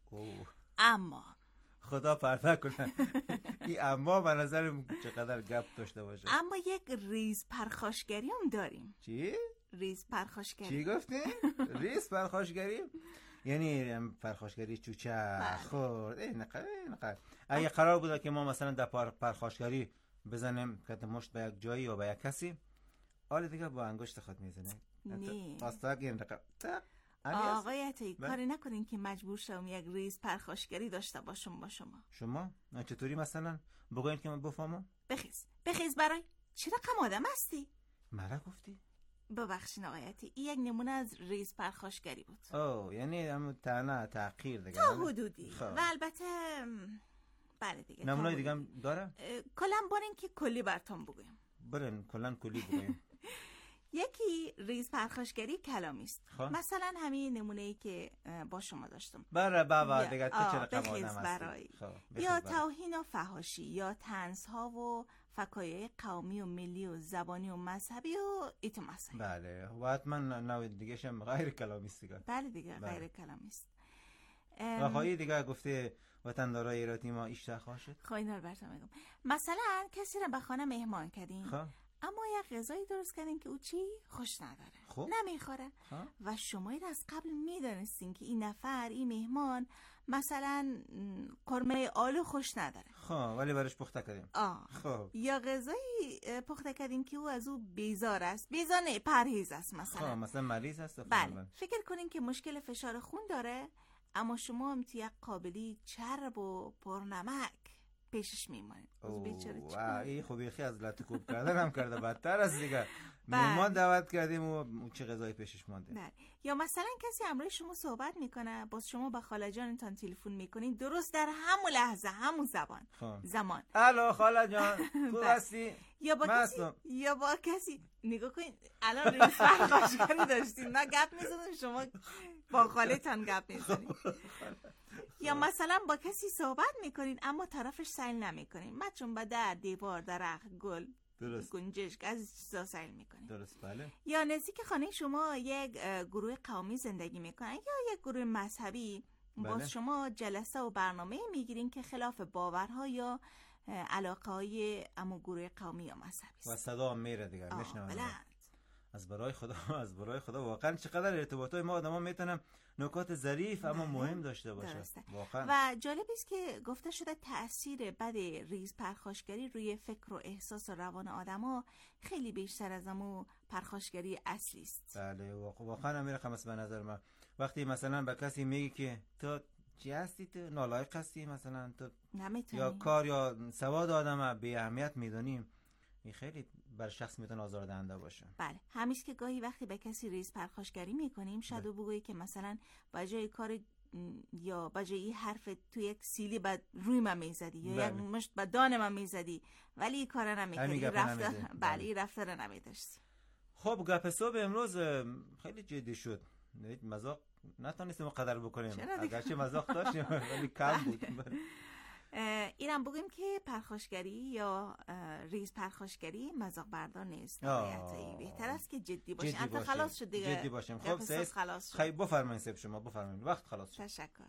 اما خدا پرده کنه این اما به نظرم چقدر گپ داشته باشه. اما یک ریز پرخاشگری هم داریم. چی؟ ریز پرخاشگری. چی گفتی؟ ریز پرخاشگری؟ یعنی پرخاشگری چوچه خورد اینقدر اینقدر اگه قرار بوده که ما مثلا در پرخاشگری بزنیم کت مشت به یک جایی یا به یک کسی حالا دیگه با انگشت خود میزنه نه پاستا گیر دقیق آقای عطیه کاری نکنین که مجبور شوم یک ریز پرخاشگری داشته باشم با شما. شما؟ چطوری مثلا؟ بگوین که من بفهمم؟ بخیز بخیز برای چی رقم آدم هستی؟ مرا گفتی؟ ببخشین آقای عطیه این یک نمونه از ریز پرخاشگری بود. اوه یعنی هم تنه تحقیر دیگه تا حدودی و البته بله دیگه نمونه دیگه هم داره؟ کلا برین که کلی براتون بگویم. برین کلا کلی بگویم. یکی ریز پرخاشگری کلامی است. مثلا همین نمونه‌ای که با شما داشتم. بره بابا دیگه تو چه رقم آدم هستی. یا توهین و فحاشی یا طنزها و فکایای قومی و ملی و زبانی و مذهبی و ایتو مسائل. بله و حتما نوع دیگه شم غیر کلامی است دیگه. بله دیگه بله. غیر کلامی است. و خواهی دیگه گفته وطندارای ایراتی ما ایشته خواهد. خواهی اینا رو براتون میگم. مثلا کسی رو به خانه مهمان کردین. خب اما یک غذایی درست کردین که او چی خوش نداره خب؟ نمیخوره ها؟ و شما این از قبل میدانستین که این نفر این مهمان مثلا قرمه آلو خوش نداره خب ولی برش پخته کردیم آه. خب یا غذایی پخته کردین که او از او بیزار است بیزار نه پرهیز است مثلا خب مثلا مریض است بله فکر کنین که مشکل فشار خون داره اما شما هم تو یک قابلی چرب و پرنمک پیشش میمانید. او بیچاره این خوبی خیلی از لطکوب کردن هم کرده بدتر از دیگه. مهمان دعوت کردیم و چه غذای پیشش مانده. بله. یا مثلا کسی همراه شما صحبت میکنه باز شما با خاله جانتان تلفن میکنین درست در همون لحظه همون زبان خب. زمان الو خاله جان خوب هستی؟ یا با کسی یا با کسی نگاه کنین الان ریز پرخاشگری داشتین نه گپ میزنین شما با خاله تان گپ میزنین یا مثلا با کسی صحبت میکنین اما طرفش سیل نمیکنین مثلا با در دیوار درخت گل درست گنجشک از چیزا سیل میکنین درست بله یا نزدیک خانه شما یک گروه قومی زندگی میکنن یا یک گروه مذهبی بله. باز شما جلسه و برنامه میگیرین که خلاف باورها یا علاقه های اما گروه قومی یا مذهبی و صدا هم میره دیگه میشنوه از برای خدا از برای خدا واقعا چقدر ارتباطات ما آدما میتونن نکات ظریف اما مهم داشته باشه واقعا و جالب است که گفته شده تأثیر بد ریز پرخاشگری روی فکر و احساس و روان آدما خیلی بیشتر از همون پرخاشگری اصلی است. بله واقعا میرخم از به نظر من وقتی مثلا به کسی میگی که تو چی هستی تو نالایق هستی مثلا تو نمیتونی یا کار یا سواد آدم بی اهمیت میدونیم این خیلی بر شخص میتونه آزاردهنده باشه. بله همیشه که گاهی وقتی به کسی ریز پرخاشگری میکنیم شاید بگویی که مثلا با جای کار یا با جای حرف تو یک سیلی بعد روی من میزدی یا بله. یک مشت با دان من میزدی ولی این کار نمیکردی رفته بله رفتار نمیداشتی. خب گپ صبح امروز خیلی جدی شد مذاق نتونستیم قدر بکنیم اگرچه مذاق داشتیم ولی کم بود. اینم بگیم که پرخاشگری یا ریز پرخاشگری مذاق بردار نیست بهتر است که جدی باشیم انت خلاص شد دیگه جدی باشیم خب سیز خیلی بفرمایید سیب شما بفرمایید وقت خلاص شد تشکر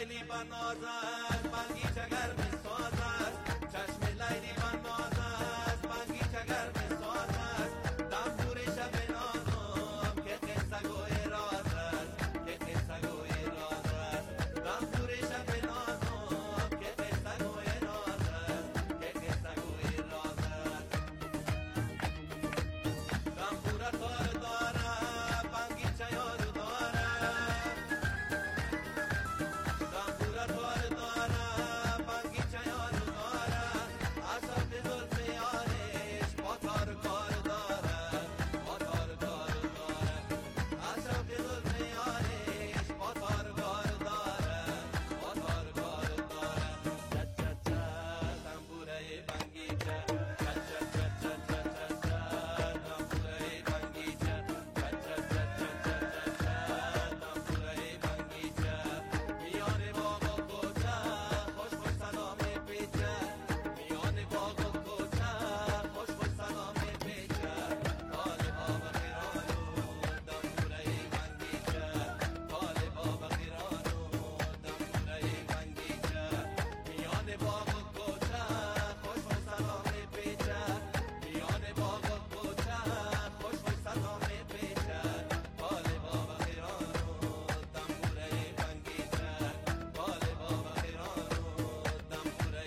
لیلی بنازد بنگیچه گر بسازد چشم لیلی بنازد بنگیچه گر بسازد دنبور شب نازم که قصه گوی راز است که قصه گوی راز است دنبور شب نازم که قصه گوی راز است که قصه گوی راز است دنبور تار داره بنگیچه یارو داره دنبور تار داره بنگیچه یارو داره اصاب زلف یارش با تار کار داره با تار کار داره اصاب زلف یارش با تار کار داره با تار کار داره چه چه چه دنبوره بنگیچه چه چه چه چه چه چه چه دنبوره بنگیچه چه چه چه چه چه چه چه دنبوره بنگیچه میان باغ و کوچه خوش خوش سلام پیچه میان باغ و کوچه خوش خوش سلام پیچه طالبا بخیرانو دنبوره بنگیچه طالبا بخیرانو دنبوره بنگیچه میان باغ و کوچه خوش خوش سلام پیچه میان باغ و کوچه خوش خوش سلام پیچه طالبا بخیرانو دنبوره بنگیچه طالبا بخیرانو دنبوره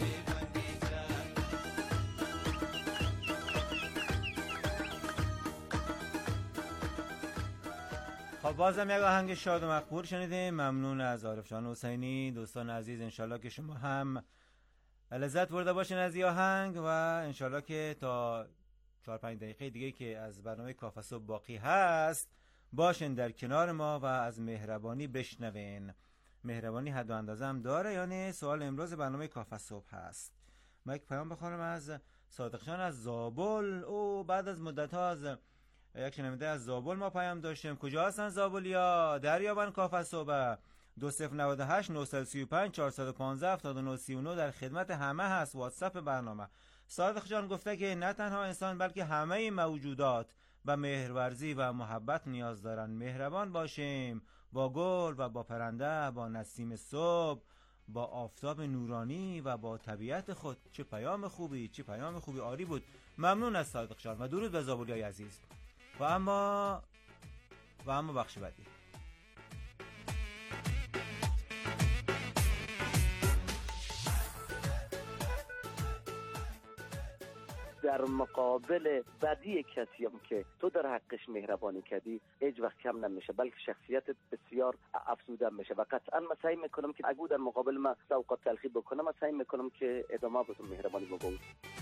خب بازم یک آهنگ شاد و مقبول شنیدیم. ممنون از عارف جان حسینی. دوستان عزیز انشالله که شما هم لذت برده باشین از این آهنگ و انشالله که تا چهار پنج دقیقه دیگه که از برنامه کافه صبح باقی هست باشین در کنار ما و از مهربانی بشنوین. مهربانی حد و اندازه هم داره یا نه؟ سوال امروز برنامه کافه صبح هست. ما یک پیام بخونم از صادق جان از زابل. او بعد از مدت ها از یک شنونده از زابل ما پیام داشتیم. کجا هستن زابلیا؟ دریابن کافه صبح. دو صفر نود و هشت نهصد و سی و پنج چهارصد و پانزده هفتاد و نه سی و نه در خدمت همه هست. واتساپ برنامه. صادق جان گفته که نه تنها انسان بلکه همه موجودات به مهرورزی و محبت نیاز دارن. مهربان باشیم با گل و با پرنده، با نسیم صبح، با آفتاب نورانی و با طبیعت خود. چه پیام خوبی، چه پیام خوبی. عالی بود. ممنون از صادق جان و درود به زابلیای عزیز. و اما و اما بخش بعدی. در مقابل بدی کسی هم که تو در حقش مهربانی کردی هیچ وقت کم نمیشه، بلکه شخصیتت بسیار افزوده میشه. و قطعا من سعی میکنم که اگه در مقابل من اوقات تلخی بکنم، من سعی میکنم که ادامه بدم مهربانی بگم.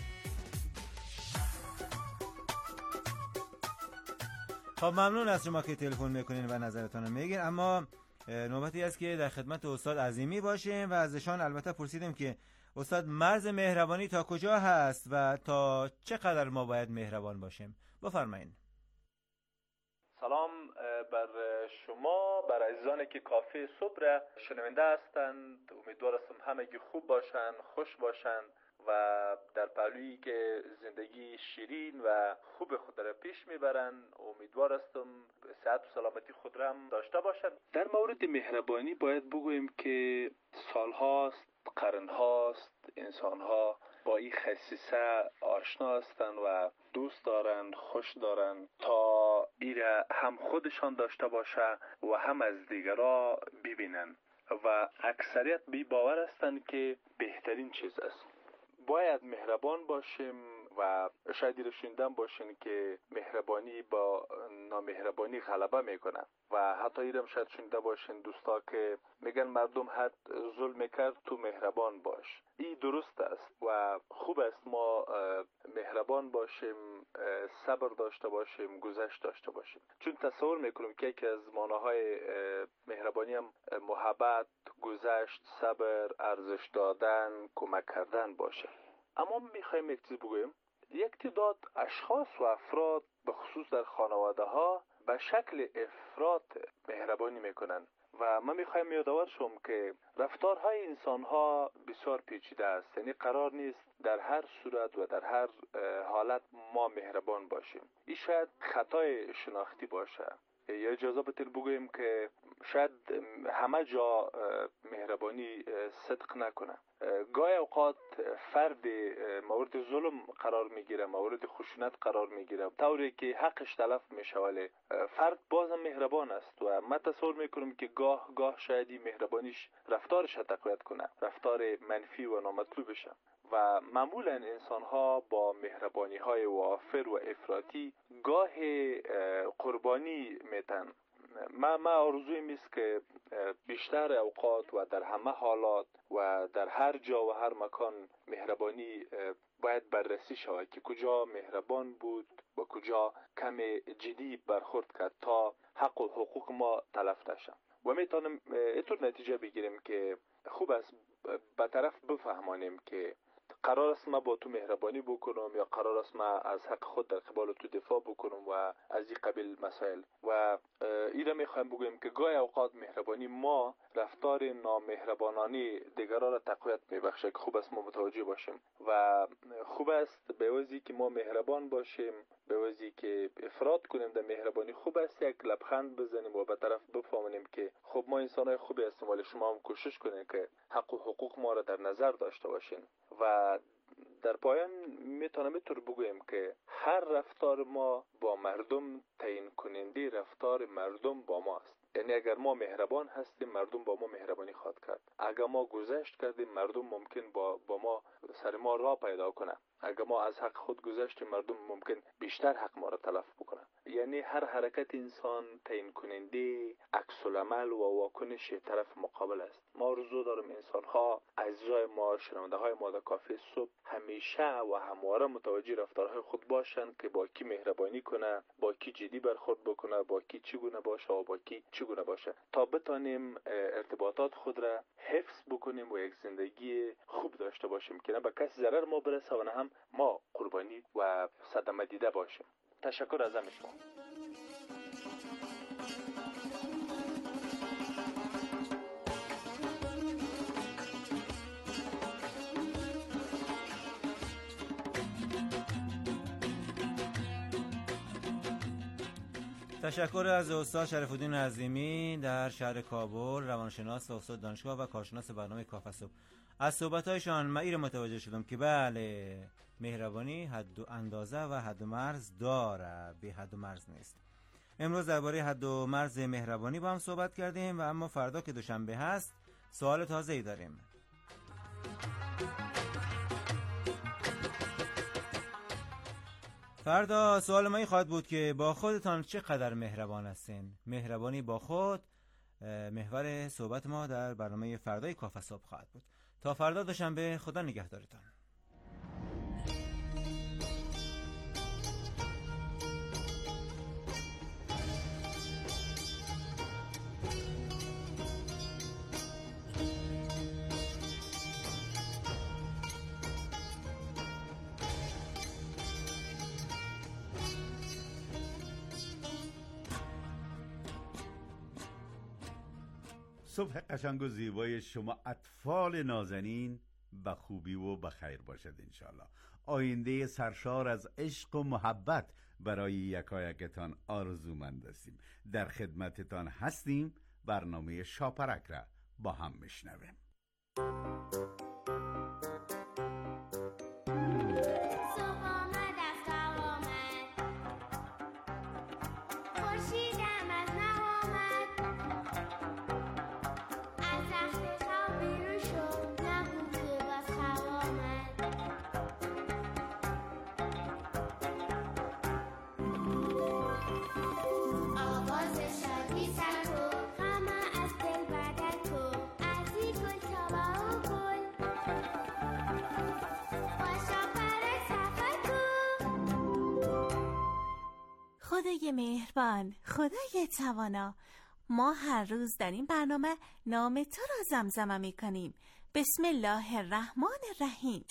خب ممنون از شما که تلفن میکنین و نظرتون رو میگین. اما نوبتی است که در خدمت استاد عظیمی باشیم و ازشان البته پرسیدیم که استاد مرز مهربانی تا کجا هست و تا چقدر ما باید مهربان باشیم. بفرمایید. سلام بر شما، بر عزیزانی که کافه صبح را شنونده هستند. امیدوار هستم همگی خوب باشند، خوش باشند و در پهلویی که زندگی شیرین و خوب خود را پیش میبرند. امیدوار هستم صحت و سلامتی خود را هم داشته باشند. در مورد مهربانی باید بگوییم که سالهاست، قرنهاست انسانها با این خصیصه آشنا هستند و دوست دارند، خوش دارند تا ایره هم خودشان داشته باشه و هم از دیگرها ببینند و اکثریت بی باور هستند که بهترین چیز است. باید مهربان باشیم و شاید رشوندن باشین که مهربانی با نامهربانی غلبه میکنه و حتی ایرم شاید شنیده باشین دوستا که میگن مردم حد ظلم کرد تو مهربان باش. این درست است و خوب است ما مهربان باشیم، صبر داشته باشیم، گذشت داشته باشیم، چون تصور میکنیم که یکی از معناهای مهربانی هم محبت، گذشت، صبر، ارزش دادن، کمک کردن باشه. اما میخوایم یک چیز بگویم. یک تعداد اشخاص و افراد به خصوص در خانواده ها به شکل افراط مهربانی میکنن و من میخوایم یادآور شم که رفتارهای انسان ها بسیار پیچیده است. یعنی قرار نیست در هر صورت و در هر حالت ما مهربان باشیم. این شاید خطای شناختی باشه. یا اجازه بتین بگویم که شاید همه جا مهربانی صدق نکنه. گاهی اوقات فرد مورد ظلم قرار میگیره، مورد خشونت قرار میگیره، طوری که حقش تلف میشه، ولی فرد بازم مهربان است و من تصور میکنم که گاه گاه شاید این مهربانیش رفتارش تقویت کنه، رفتار منفی و نامطلوب بشه. و معمولا انسان ها با مهربانی های وافر و افراطی گاه قربانی میتن. ما ما آرزویم است که بیشتر اوقات و در همه حالات و در هر جا و هر مکان مهربانی باید بررسی شود که کجا مهربان بود و کجا کم جدی برخورد کرد تا حق و حقوق ما تلف نشه. و میتونم اینطور نتیجه بگیریم که خوب است به طرف بفهمانیم که قرار است ما با تو مهربانی بکنم یا قرار است ما از حق خود در قبال تو دفاع بکنم و از این قبیل مسائل. و اینا میخوایم بگویم که گاهی اوقات مهربانی ما رفتار نامهربانانی دیگران را تقویت میبخشه که خوب است ما متوجه باشیم و خوب است به وجهی که ما مهربان باشیم، به وجهی که افراط کنیم در مهربانی. خوب است یک لبخند بزنیم و به طرف بفهمیم که خب ما انسانای خوبی هستیم، ولی شما هم کوشش کنین که حق و حقوق ما را در نظر داشته باشین. و در پایان میتونم اینطور بگویم که هر رفتار ما با مردم تعیین کننده رفتار مردم با ما است. یعنی اگر ما مهربان هستیم مردم با ما مهربانی خواهد کرد، اگر ما گذشت کردیم مردم ممکن با با ما سر ما راه پیدا کنه، اگر ما از حق خود گذشتیم مردم ممکن بیشتر حق ما را تلف بکنه. یعنی هر حرکت انسان تعیین کننده عکس العمل و واکنش طرف مقابل است. ما آرزو دارم انسان ها، عزیزای ما، شنونده های ما در کافه صبح همیشه و همواره متوجه رفتارهای خود باشند که با کی مهربانی کنه، با کی جدی برخورد بکنه، با کی چگونه باشه و با کی چگونه باشه، تا بتانیم ارتباطات خود را حفظ بکنیم و یک زندگی خوب داشته باشیم که نه به کسی ضرر ما برسه و نه هم ما قربانی و صدمه دیده باشیم. تشکر از شما. تشکر از استاد شریف الدین عظیمی در شهر کابل، روانشناس و استاد دانشگاه و کارشناس برنامه کافه صبح. از صحبت‌هایشان من این متوجه شدم که بله، مهربانی حد و اندازه و حد و مرز داره، بی حد و مرز نیست. امروز درباره حد و مرز مهربانی با هم صحبت کردیم و اما فردا که دوشنبه هست سوال تازه‌ای داریم. فردا سوال ما این خواهد بود که با خودتان چقدر مهربان هستین؟ مهربانی با خود محور صحبت ما در برنامه فردای کافه صبح خواهد بود. تا فردا دوشنبه، خدا نگهدارتان. صبح قشنگ و زیبای شما اطفال نازنین به خوبی و به خیر باشد انشالله. آینده سرشار از عشق و محبت برای یکایکتان آرزومند هستیم. در خدمتتان هستیم. برنامه شاپرک را با هم میشنویم. خدای مهربان، خدای توانا، ما هر روز در این برنامه نام تو را زمزمه می کنیم. بسم الله الرحمن الرحیم.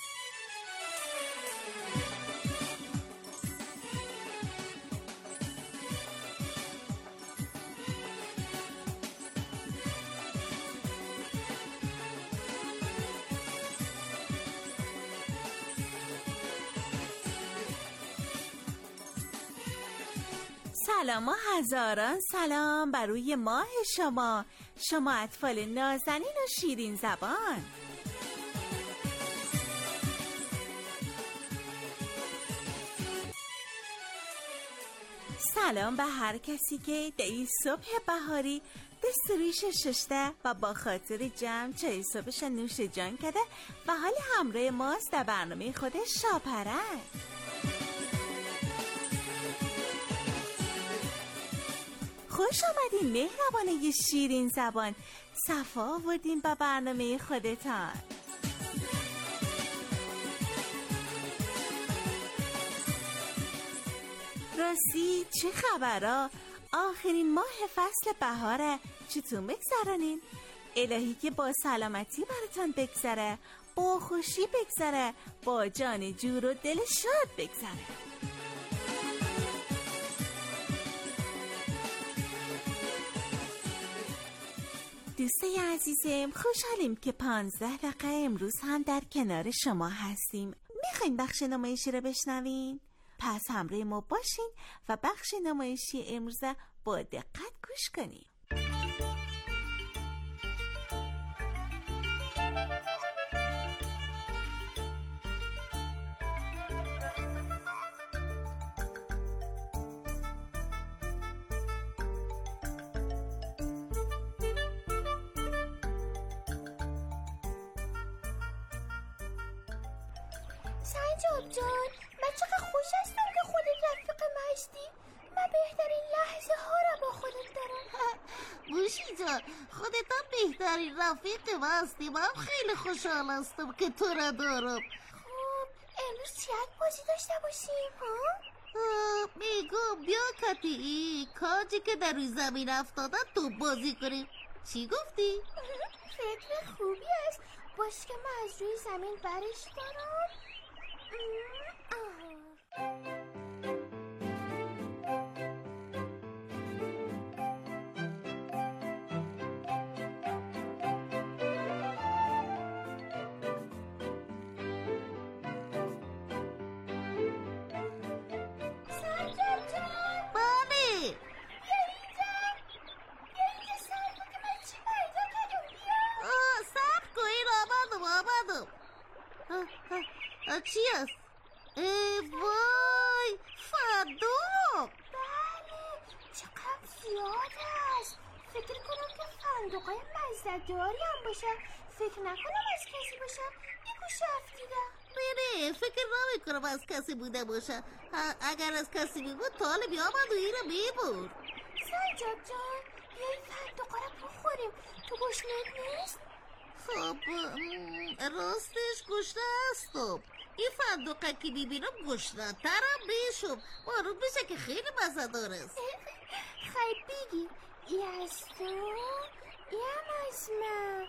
سلام و هزاران سلام بر روی ماه شما، شما اطفال نازنین و شیرین زبان. سلام به هر کسی که در این صبح بهاری دست ریش ششته و با خاطر جمع چای صبحش نوش جان کرده و حال همراه ماست در برنامه خودش شاپرک. خوش آمدین مهربانه شیرین زبان، صفا آوردین با برنامه خودتان. راستی چه خبرها؟ آخرین ماه فصل بهاره، چطور بگذرانین؟ الهی که با سلامتی براتان بگذره، با خوشی بگذره، با جان جور و دل شاد بگذره. دوستای عزیزم، خوشحالیم که پانزده دقیقه امروز هم در کنار شما هستیم. میخواین بخش نمایشی رو بشنوین؟ پس همراه ما باشین و بخش نمایشی امروز با دقت گوش کنین. سنجاب جان، من چقدر خوش هستم که خودت رفیق من هستی. من بهترین لحظه ها را با خودت دارم. گوشی جان، خودت هم بهترین رفیق من هستی. من خیلی خوشحال هستم که تو را دارم. خب امروز چیت بازی داشته باشیم ها؟ میگم بیا کتی کاجی که در روی زمین افتاده تو بازی کنیم. چی گفتی؟ فکر خوبی است. باش که من از روی زمین برش دارم. چی است؟ ای وای فندق. بله چقدر زیاد است. فکر کنم که فندقای مزداری هم باشه. فکر نکنم از کسی باشه. یه گوشه افتیدم. نه نه فکر نمی کنم از کسی بوده باشه. اگر از کسی بود تا حالا بیامد و این رو میبرد. سنجاب جان بیایی فندقا رو بخوریم. تو گشنت نیست؟ خب راستش گشنه هستم. این فندقه که میبینم گشنه ترم میشم. معلوم میشه که خیلی مزه‌دار است. خیلی بگی ای از تو ای هم از من.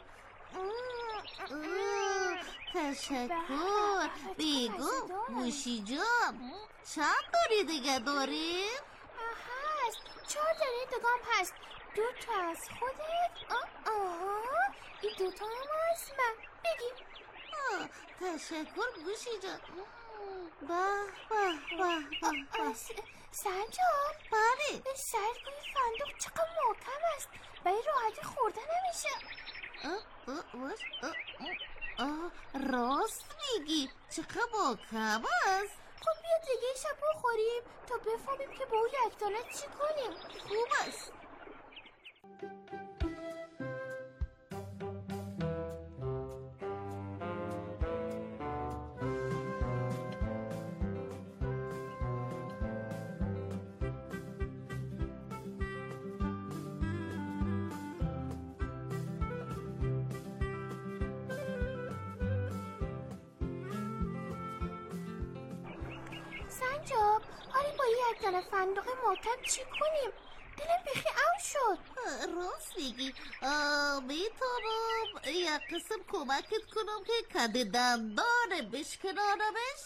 تشکر. بگو گوشی جان چند داری دیگه داریم؟ هست چهار داره دیگه هم هست. دو تا از خودت. آه آها این دو تا هم از من. بگی. تشکر گوشی جان. به به به به. سنجاب بله سرگوی فندق چقدر محکم است. برای راحتی خورده نمیشه. راست میگی چقدر محکم است. خب بیا دیگه شب بخوریم تا بفهمیم که با اون یک دانه چی کنیم. خوب است. سنجاب آره با یک دانه فندق محکم چی کنیم؟ دلم بیخی او شد. راست میگی. میتونم یک قسم کمکت کنم که کد دندان بشکنانمش.